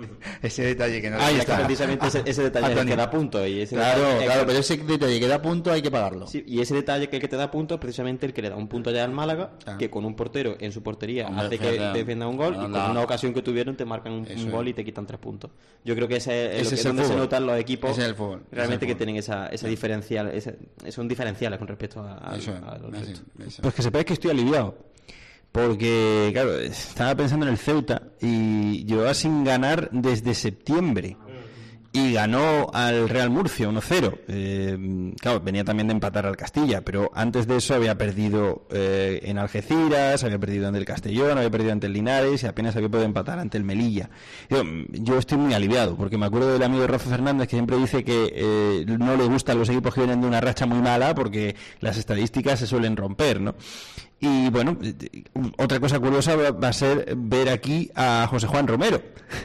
Ese detalle que no Ahí Es está. que precisamente ese, ese detalle es el Antonio. que da puntos. Y ese Claro, detalle es claro, que- pero ese detalle que da punto hay que pagarlo. Sí, y ese detalle que el que te da puntos es precisamente el que le da un punto ya al Málaga, Claro. que con un portero en su portería Hombre, hace que Ferran, defienda un gol, y con la- una ocasión que tuvieron te marcan un, Eso un es. gol y te quitan tres puntos. Yo creo que ese es, Ese lo que es es el donde se fútbol. notan los equipos Ese es el fútbol, ese es el realmente que fútbol. tienen esa, ese diferencial, ese, son diferenciales con respecto a, a- Eso es, a los así, restos. eso. Pues que sepáis que estoy aliviado. Porque, claro, estaba pensando en el Ceuta y llevaba sin ganar desde septiembre. Y ganó al Real Murcia uno cero. Eh, claro, venía también de empatar al Castilla, pero antes de eso había perdido eh, en Algeciras, había perdido ante el Castellón, había perdido ante el Linares y apenas había podido empatar ante el Melilla. Yo, yo estoy muy aliviado, porque me acuerdo del amigo Rafa Fernández que siempre dice que eh, no le gustan los equipos que vienen de una racha muy mala porque las estadísticas se suelen romper, ¿no? Y bueno, eh, otra cosa curiosa va, va a ser ver aquí a José Juan Romero.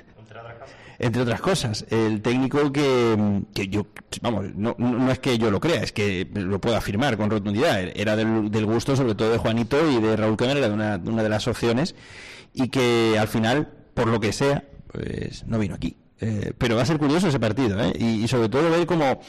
Entre otras cosas, el técnico que, que yo, vamos, no, no es que yo lo crea, es que lo puedo afirmar con rotundidad, era del, del gusto sobre todo de Juanito y de Raúl Cámara, era de una, una de las opciones, y que al final, por lo que sea, pues no vino aquí. Eh, pero va a ser curioso ese partido, ¿eh? Y, y sobre todo ver cómo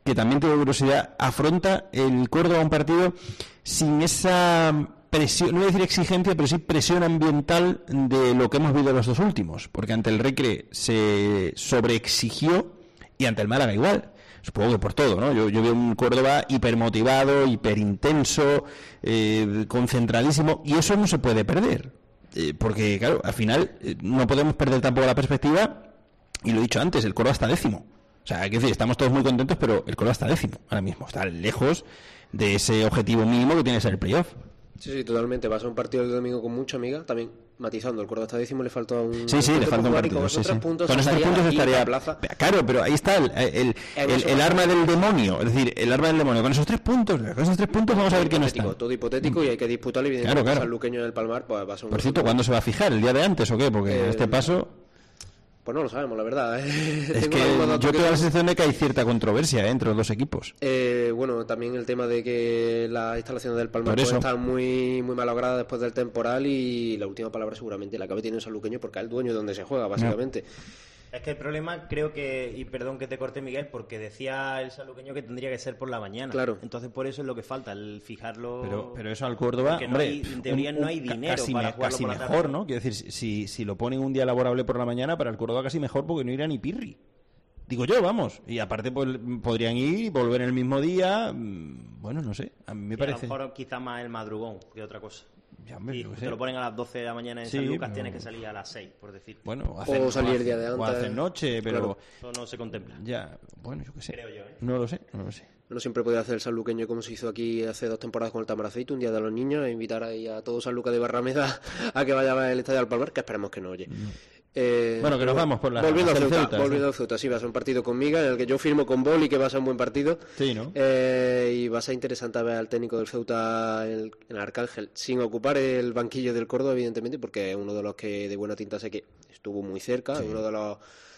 que también tengo curiosidad, afronta el Córdoba un partido sin esa presión, no voy a decir exigencia, pero sí presión ambiental de lo que hemos vivido los dos últimos, porque ante el Recre se sobreexigió y ante el Málaga igual. Supongo que por todo, ¿no? Yo, yo veo un Córdoba hipermotivado, hiperintenso, eh, concentradísimo, y eso no se puede perder. Eh, porque, claro, al final eh, no podemos perder tampoco la perspectiva, y lo he dicho antes, el Córdoba está décimo. O sea, hay que decir, estamos todos muy contentos, pero el Córdoba está décimo ahora mismo. Está lejos de ese objetivo mínimo que tiene que ser el playoff. Sí, sí, totalmente. Va a ser un partido el domingo con mucha amiga. También matizando, el Córdoba está décimo, le falta un... Sí, sí, le falta un partido. Con esos sí, tres sí. puntos con esos tres puntos estaría... Plaza. Claro, pero ahí está el, el, el, el, el arma del demonio. Es decir, el arma del demonio. Con esos tres puntos, con esos tres puntos vamos a ver quién no está. Todo hipotético y hay que disputarlo. Y evidentemente claro, claro. el Luqueño en el Palmar pues, va a ser un... Por cierto, ¿cuándo se va a fijar? ¿El día de antes o qué? Porque eh, en este paso... Pues no lo sabemos, la verdad. ¿eh? Es que yo tengo la sensación de que hay cierta controversia ¿eh? entre los dos equipos. Eh, bueno, también el tema de que las instalaciones del Palmar pues, están muy muy malogradas después del temporal y la última palabra seguramente la acabe teniendo el sanluqueño porque es el dueño de donde se juega, básicamente. No. Es que el problema creo que, y perdón que te corte Miguel, porque decía el sanluqueño que tendría que ser por la mañana. Claro. Entonces por eso es lo que falta, el fijarlo... Pero, pero eso al Córdoba, no hombre, hay, en teoría un, un, no hay dinero casi, para jugarlo casi por la mejor, tarde. ¿no? Quiero decir, si, si lo ponen un día laborable por la mañana, para el Córdoba casi mejor porque no irá ni pirri. Digo yo, vamos. Y aparte pues, podrían ir y volver el mismo día. Bueno, no sé, a mí me y parece... A lo mejor quizá más el madrugón que otra cosa. Ya, hombre, y te lo ponen a las doce de la mañana en sí, San Lucas, pero... tienes que salir a las seis, por decir. Bueno, hacen, o salir el día de antes. O hacen noche, pero... Claro. Eso no se contempla. Ya, bueno, yo qué sé. Creo yo, ¿eh? No lo sé, no lo sé. Bueno, siempre podría hacer el sanluqueño como se hizo aquí hace dos temporadas con el Tamaraceite, un día de los niños, e invitar ahí a todo San Lucas de Barrameda a que vaya a ver el Estadio del Palmar, que esperemos que no oye. No. Eh, bueno, que nos vamos por la... Volviendo a Ceuta, Ceuta volviendo a Ceuta, sí, va a ser un partido con miga, en el que yo firmo con Boli, que va a ser un buen partido. Sí, ¿no? Eh, y va a ser interesante ver al técnico del Ceuta en el, en el Arcángel, sin ocupar el banquillo del Córdoba, evidentemente, porque es uno de los que de buena tinta sé que estuvo muy cerca, sí. uno de los...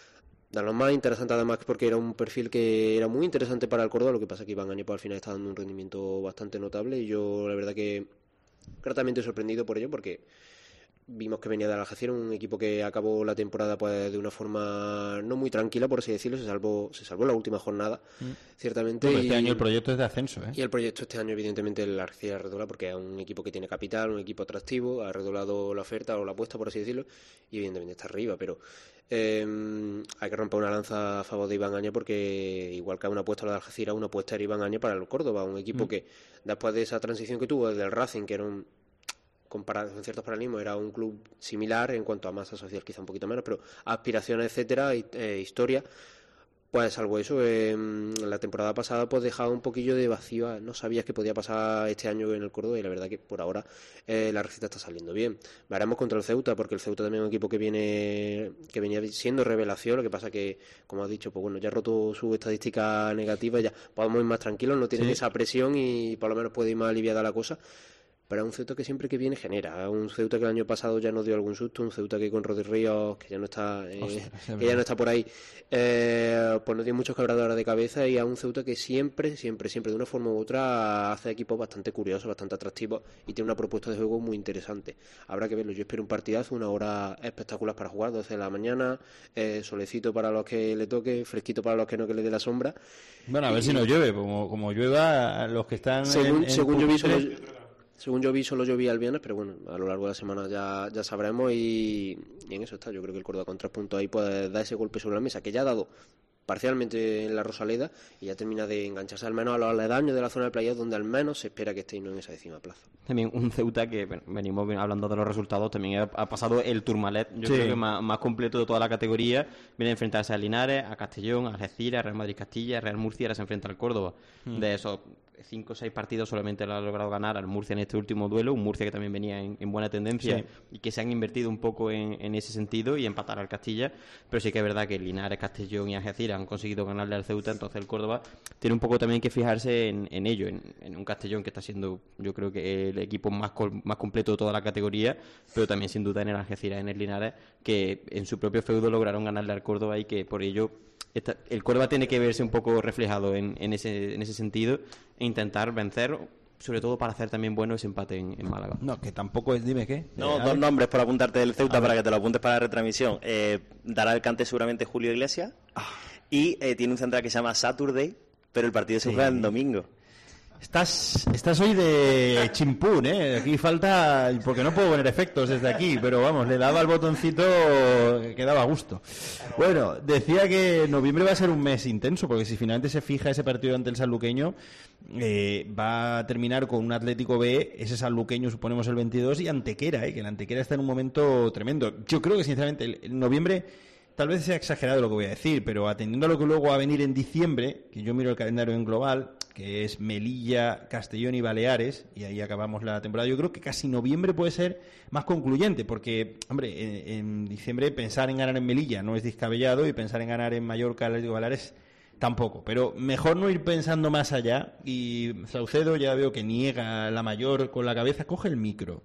de los más interesantes además porque era un perfil que era muy interesante para el Córdoba, lo que pasa es que Iván Añepo al final está dando un rendimiento bastante notable y yo la verdad que gratamente sorprendido por ello porque vimos que venía de Algeciras, un equipo que acabó la temporada pues de una forma no muy tranquila, por así decirlo, se salvó se salvó la última jornada, mm. ciertamente. Bueno, este y, año el proyecto es de ascenso, ¿eh? Y el proyecto este año evidentemente el Algeciras redobla porque es un equipo que tiene capital, un equipo atractivo, ha redoblado la oferta o la apuesta, por así decirlo, y evidentemente está arriba, pero eh, hay que romper una lanza a favor de Iván Aña porque igual que una apuesta a la de Algeciras, una apuesta era Iván Aña para el Córdoba, un equipo mm. que después de esa transición que tuvo desde el Racing, que era un comparado con ciertos paralelismos, era un club similar en cuanto a masa social, quizá un poquito menos, pero aspiraciones, etcétera, y, eh, historia, pues salvo eso, eh, la temporada pasada pues dejaba un poquillo de vacío, no sabías qué podía pasar este año en el Córdoba y la verdad que por ahora eh, la receta está saliendo bien. Veremos contra el Ceuta, porque el Ceuta también es un equipo que viene que venía siendo revelación, lo que pasa que, como has dicho, pues bueno, ya ha roto su estadística negativa, ya podemos ir más tranquilos, no tienen sí. esa presión y por lo menos puede ir más aliviada la cosa. Pero es un Ceuta que siempre que viene genera, un Ceuta que el año pasado ya nos dio algún susto, un Ceuta que con Rodri Ríos, que ya no está eh, Ostras, que ya no está por ahí, eh, pues nos dio muchos quebradores de cabeza y a un Ceuta que siempre, siempre, siempre de una forma u otra hace equipos bastante curiosos, bastante atractivos y tiene una propuesta de juego muy interesante. Habrá que verlo, yo espero un partidazo, una hora espectacular para jugar, doce de la mañana, eh, solecito para los que le toque, fresquito para los que no, que le dé la sombra. Bueno, a ver y, si nos llueve, como, como llueva los que están según, en, en según yo vi solo, Según yo vi, solo llovía el viernes, pero bueno, a lo largo de la semana ya, ya sabremos y, y en eso está. Yo creo que el Córdoba con tres puntos ahí puede dar ese golpe sobre la mesa, que ya ha dado parcialmente en la Rosaleda y ya termina de engancharse al menos a los aledaños de la zona de playa donde al menos se espera que esté y no en esa décima plaza. También un Ceuta que, bueno, venimos hablando de los resultados, también ha, ha pasado el Tourmalet, yo sí. creo que más, más completo de toda la categoría, viene a enfrentarse a Linares, a Castellón, a Algeciras, a Real Madrid Castilla, a Real Murcia y ahora se enfrenta al Córdoba. Mm. De esos cinco o seis partidos solamente lo ha logrado ganar al Murcia en este último duelo, un Murcia que también venía en, en buena tendencia sí. y que se han invertido un poco en, en ese sentido y empatar al Castilla, pero sí que es verdad que Linares, Castellón y Algeciras han conseguido ganarle al Ceuta, entonces el Córdoba tiene un poco también que fijarse en, en ello, en, en un Castellón que está siendo yo creo que el equipo más, col, más completo de toda la categoría, pero también sin duda en el Algeciras, en el Linares, que en su propio feudo lograron ganarle al Córdoba y que por ello esta, el Córdoba tiene que verse un poco reflejado en, en, ese, en ese sentido e intentar vencer, sobre todo para hacer también bueno ese empate en, en Málaga. No, que tampoco es, dime qué. No, eh, dos nombres por apuntarte del Ceuta para que te lo apuntes para la retransmisión. Eh, dará el cante seguramente Julio Iglesias ah. y eh, tiene un central que se llama Saturday, pero el partido se juega el domingo. Estás, estás hoy de chimpún, ¿eh? Aquí falta, porque no puedo poner efectos desde aquí, pero vamos, le daba al botoncito que daba gusto. Bueno, decía que noviembre va a ser un mes intenso, porque si finalmente se fija ese partido ante el sanluqueño, eh, va a terminar con un Atlético B, ese sanluqueño suponemos el veintidós, y Antequera, ¿eh? Que el Antequera está en un momento tremendo. Yo creo que sinceramente el, el noviembre... Tal vez sea exagerado lo que voy a decir, pero atendiendo a lo que luego va a venir en diciembre, que yo miro el calendario en global, que es Melilla, Castellón y Baleares, y ahí acabamos la temporada, yo creo que casi noviembre puede ser más concluyente, porque, hombre, en, en diciembre pensar en ganar en Melilla no es descabellado, y pensar en ganar en Mallorca, Atlético de Baleares, tampoco. Pero mejor no ir pensando más allá, y Saucedo ya veo que niega la mayor con la cabeza, coge el micro.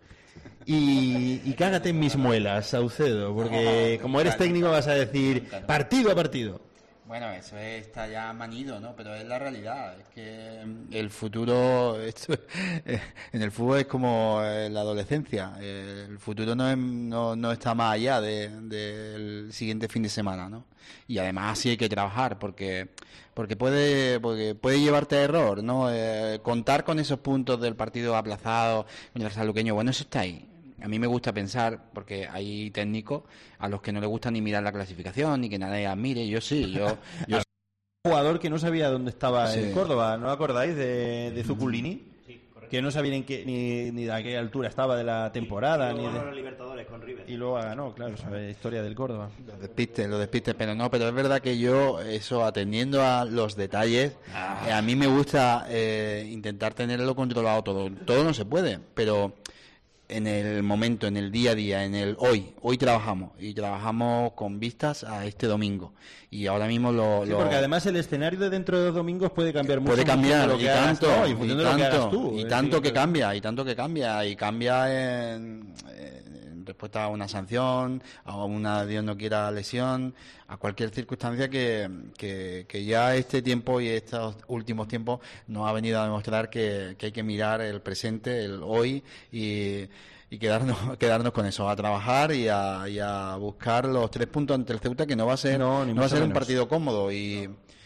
Y, y cágate en mis muelas, Saucedo, porque como eres técnico vas a decir partido a partido. Bueno, eso está ya manido, ¿no? Pero es la realidad, es que el futuro, esto, en el fútbol es como la adolescencia, el futuro no, es, no, no está más allá del de, de siguiente fin de semana, ¿no? Y además sí hay que trabajar, porque porque puede porque puede llevarte a error, ¿no? Eh, contar con esos puntos del partido aplazado, Universal Luqueño, bueno, eso está ahí. A mí me gusta pensar, porque hay técnicos a los que no les gusta ni mirar la clasificación, ni que nadie admire. Yo sí, yo... yo... Un jugador que no sabía dónde estaba sí. en Córdoba, ¿no acordáis? De, de Zuculini. Sí, correcto. Que no sabía en qué, ni, ni de qué altura estaba de la temporada. Sí, y luego ni de... los Libertadores con River. Y luego ganó, claro, esa historia del Córdoba. Los despistes, los despistes, pero no, pero es verdad que yo, eso, atendiendo a los detalles, ah. eh, a mí me gusta eh, intentar tenerlo controlado todo. Todo no se puede, pero... en el momento, en el día a día, en el hoy, hoy trabajamos y trabajamos con vistas a este domingo y ahora mismo lo... Sí, lo... porque además el escenario de dentro de dos domingos puede cambiar mucho. Puede cambiar, lo que y tanto, hagas, ¿no? y, y tanto, tanto, y tanto que cambia, y tanto que cambia, y cambia en, en respuesta a una sanción, a una, Dios no quiera, lesión, a cualquier circunstancia que, que, que ya este tiempo y estos últimos tiempos nos ha venido a demostrar que, que hay que mirar el presente, el hoy, y, y quedarnos quedarnos con eso, a trabajar y a, y a buscar los tres puntos ante el Ceuta, que no va a ser no, no va a ser un partido cómodo, y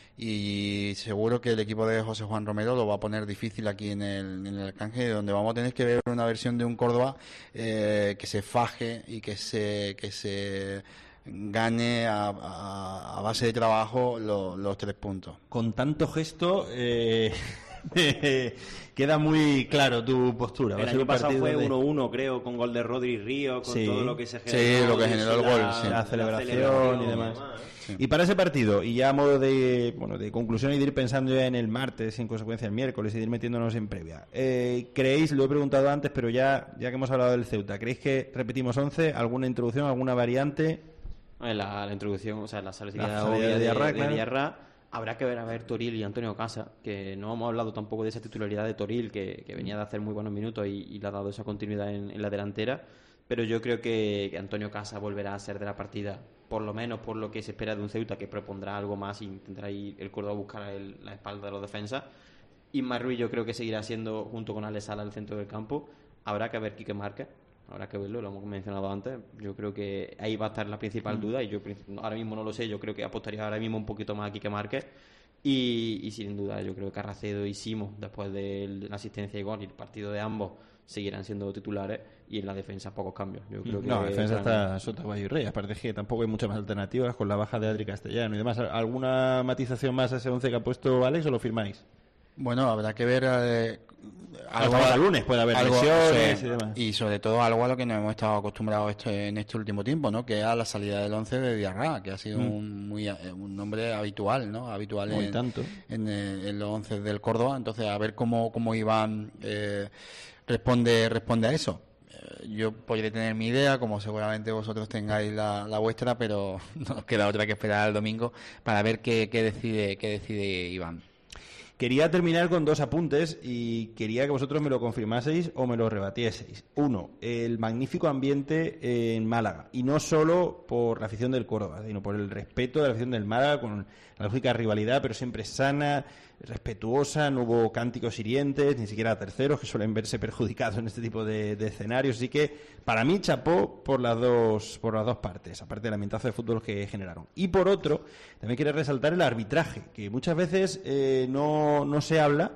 y seguro que el equipo de José Juan Romero lo va a poner difícil aquí en el, en el Arcángel, donde vamos a tener que ver una versión de un Córdoba eh, que se faje y que se que se gane a, a, a base de trabajo lo, los tres puntos. Con tanto gesto eh, queda muy claro tu postura. El año pasado fue uno uno, creo, con gol de Rodri Río, con sí. todo lo que se generó. Sí, lo que generó el gol, la, sí. la, celebración, la celebración y demás. Y, demás, ¿eh? Sí. Y para ese partido, y ya a modo de bueno de conclusión y de ir pensando ya en el martes, en consecuencia el miércoles, y de ir metiéndonos en previa, eh, ¿creéis, lo he preguntado antes, pero ya ya que hemos hablado del Ceuta, ¿creéis que repetimos once? ¿Alguna introducción, alguna variante? La, la introducción, o sea, la salida, la salida de, de Diarra, de, de Diarra. Habrá que ver a ver Toril y Antonio Casa, que no hemos hablado tampoco de esa titularidad de Toril, que, que venía de hacer muy buenos minutos y, y le ha dado esa continuidad en, en la delantera, pero yo creo que, que Antonio Casa volverá a ser de la partida, por lo menos por lo que se espera de un Ceuta, que propondrá algo más y intentará ir el Córdoba a buscar el, la espalda de los defensas. Isma Ruiz yo creo que seguirá siendo, junto con Alex Sala, el centro del campo. Habrá que ver Quique Márquez. Habrá que verlo, lo hemos mencionado antes. Yo creo que ahí va a estar la principal duda, y yo ahora mismo no lo sé. Yo creo que apostaría ahora mismo un poquito más a Quique Márquez, y, y sin duda yo creo que Carracedo y Simo, después de la asistencia y gol y el partido de ambos, seguirán siendo titulares, y en la defensa pocos cambios. Yo creo que no, la defensa está Soto, Valle y Rey. Aparte que tampoco hay muchas más alternativas con la baja de Adri Castellano y demás. ¿Alguna matización más a ese once que ha puesto Alex, o lo firmáis? Bueno, habrá que ver eh, algo hasta el lunes, puede haber algo, lesiones sí, y demás. Y sobre todo algo a lo que nos hemos estado acostumbrados esto, en este último tiempo, ¿no? Que es a la salida del once de Diarra, que ha sido mm. un muy un nombre habitual, ¿no? Habitual en, tanto. En, en, en los once del Córdoba. Entonces, a ver cómo, cómo Iván eh, responde, responde a eso. Yo podré tener mi idea, como seguramente vosotros tengáis la, la vuestra, pero no nos queda otra que esperar al domingo para ver qué, qué decide qué decide Iván. Quería terminar con dos apuntes y quería que vosotros me lo confirmaseis o me lo rebatieseis. Uno, el magnífico ambiente en Málaga, y no solo por la afición del Córdoba, sino por el respeto de la afición del Málaga, con la lógica rivalidad, pero siempre sana, respetuosa, no hubo cánticos hirientes, ni siquiera terceros, que suelen verse perjudicados en este tipo de, de escenarios. Así que, para mí, chapó por las dos por las dos partes, aparte del ambientazo de fútbol que generaron. Y por otro, también quería resaltar el arbitraje, que muchas veces eh, no, no se habla,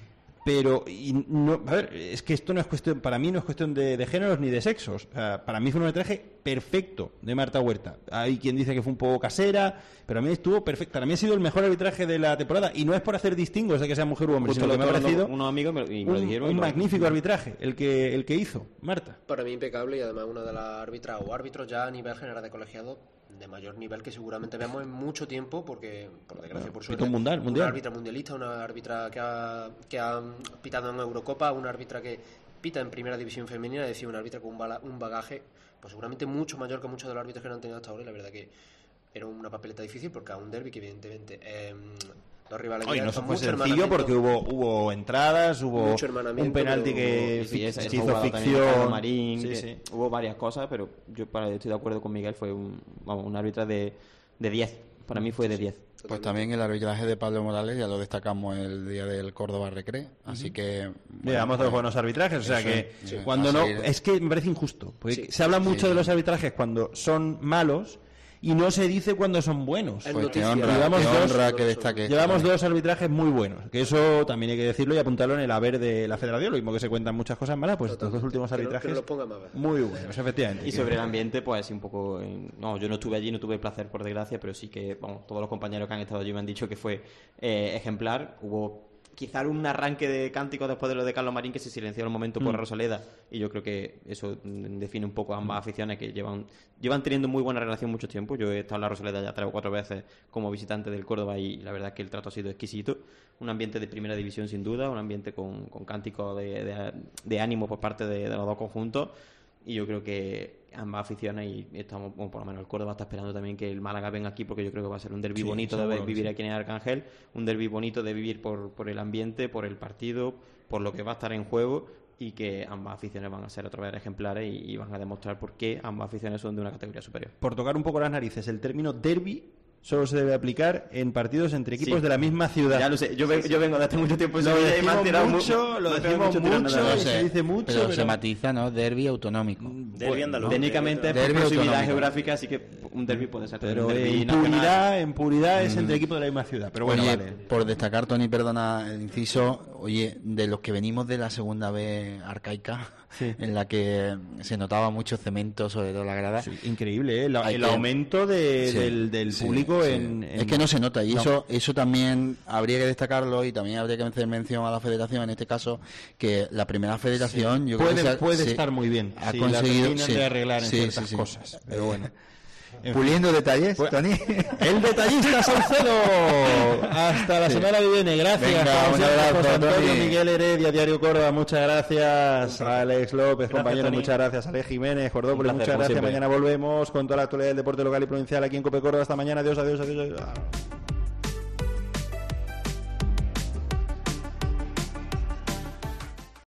pero y no, a ver, es que esto no es cuestión, para mí no es cuestión de, de géneros ni de sexos. O sea, para mí fue un arbitraje perfecto de Marta Huerta. Hay quien dice que fue un poco casera, pero a mí estuvo perfecto. Para mí ha sido el mejor arbitraje de la temporada, y no es por hacer distingos de que sea mujer u hombre, Justo sino que me ha parecido unos amigos me, y me un, lo dijeron, un y magnífico arbitraje el que el que hizo Marta. Para mí impecable, y además una de las árbitras o árbitros ya a nivel general de colegiado de mayor nivel que seguramente veamos en mucho tiempo, porque por desgracia, por suerte, mundial, mundial. una árbitra mundialista, una árbitra que ha, que ha pitado en Eurocopa, una árbitra que pita en primera división femenina, es decir, una árbitra con un, bala, un bagaje pues seguramente mucho mayor que muchos de los árbitros que no han tenido hasta ahora, y la verdad que era una papeleta difícil, porque a un derbi que evidentemente eh, dos rivales. Hoy no fue sencillo porque hubo hubo entradas, hubo un penalti que sí, esa, se esa hizo ficción, Marín, sí, que sí. Hubo varias cosas, pero yo para, estoy de acuerdo con Miguel, fue un, vamos, un árbitra de de diez, para mí fue de diez. Pues también el arbitraje de Pablo Morales ya lo destacamos el día del Córdoba Recre, así uh-huh. que bueno, llevamos pues, dos buenos arbitrajes, o sea que sí, cuando no, es que me parece injusto, porque sí, se habla mucho sí. de los arbitrajes cuando son malos y no se dice cuando son buenos. Pues que honra, llevamos, que, dos, honra que destaque. Llevamos dos arbitrajes muy buenos, que eso también hay que decirlo y apuntarlo en el haber de la Federación, lo mismo que se cuentan muchas cosas malas, pues estos dos últimos arbitrajes que no, que no muy buenos, efectivamente. Y sobre el ambiente, pues sí, un poco... No, yo no estuve allí, no tuve el placer, por desgracia, pero sí que, vamos, todos los compañeros que han estado allí me han dicho que fue eh, ejemplar. Hubo quizá un arranque de cánticos después de lo de Carlos Marín que se silenció en un momento por mm. Rosaleda, y yo creo que eso define un poco a ambas aficiones que llevan llevan teniendo muy buena relación mucho tiempo. Yo he estado en la Rosaleda ya tres o cuatro veces como visitante del Córdoba y la verdad es que el trato ha sido exquisito. Un ambiente de primera división sin duda, un ambiente con, con cánticos de, de, de ánimo por parte de, de los dos conjuntos, y yo creo que ambas aficiones, y estamos, bueno, por lo menos el Córdoba está esperando también que el Málaga venga aquí, porque yo creo que va a ser un derbi sí, bonito de vivir sí. aquí en Arcángel, un derbi bonito de vivir por, por el ambiente, por el partido, por lo que va a estar en juego, y que ambas aficiones van a ser otra vez ejemplares y, y van a demostrar por qué ambas aficiones son de una categoría superior. Por tocar un poco las narices, el término derbi solo se debe aplicar en partidos entre equipos sí. de la misma ciudad. Ya lo sé, yo, ven, yo vengo de hace mucho tiempo en lo Sevilla y me han tirado mucho, lo decimos mucho, mucho no y sé, se dice mucho, pero, pero se matiza, ¿no? Derbi autonómico. Derbi andaluz. Técnicamente es por proximidad geográfica, así que un derbi puede ser. Pero derbi en puridad, en puridad es entre equipos de la misma ciudad. Pero bueno, oye, vale. Por destacar, Tony, perdona el inciso, oye, de los que venimos de la segunda B arcaica, sí. en la que se notaba mucho cemento sobre todo la grada. Sí, increíble, ¿eh? el, el que... aumento de, sí, del, del sí, público sí. En, en... Es que no se nota, y no. eso eso también habría que destacarlo, y también habría que hacer mención a la federación, en este caso, que la primera federación sí. yo puede, creo que se, puede se, estar muy bien, ha sí, conseguido la sí, de arreglar en sí, ciertas sí, sí. cosas, pero bueno. Puliendo detalles, pues, Tony. El detallista Salcedo. Hasta la sí. semana que viene. Gracias. Venga, un abrazo, José Antonio Tony. Miguel Heredia, Diario Córdoba. Muchas gracias. A Alex López, gracias, compañero. Tony. Muchas gracias. Alex Jiménez, Cordópolis. Muchas gracias. Siempre. Mañana volvemos con toda la actualidad del deporte local y provincial aquí en Cope Córdoba. Hasta mañana. Adiós, adiós, adiós. adiós.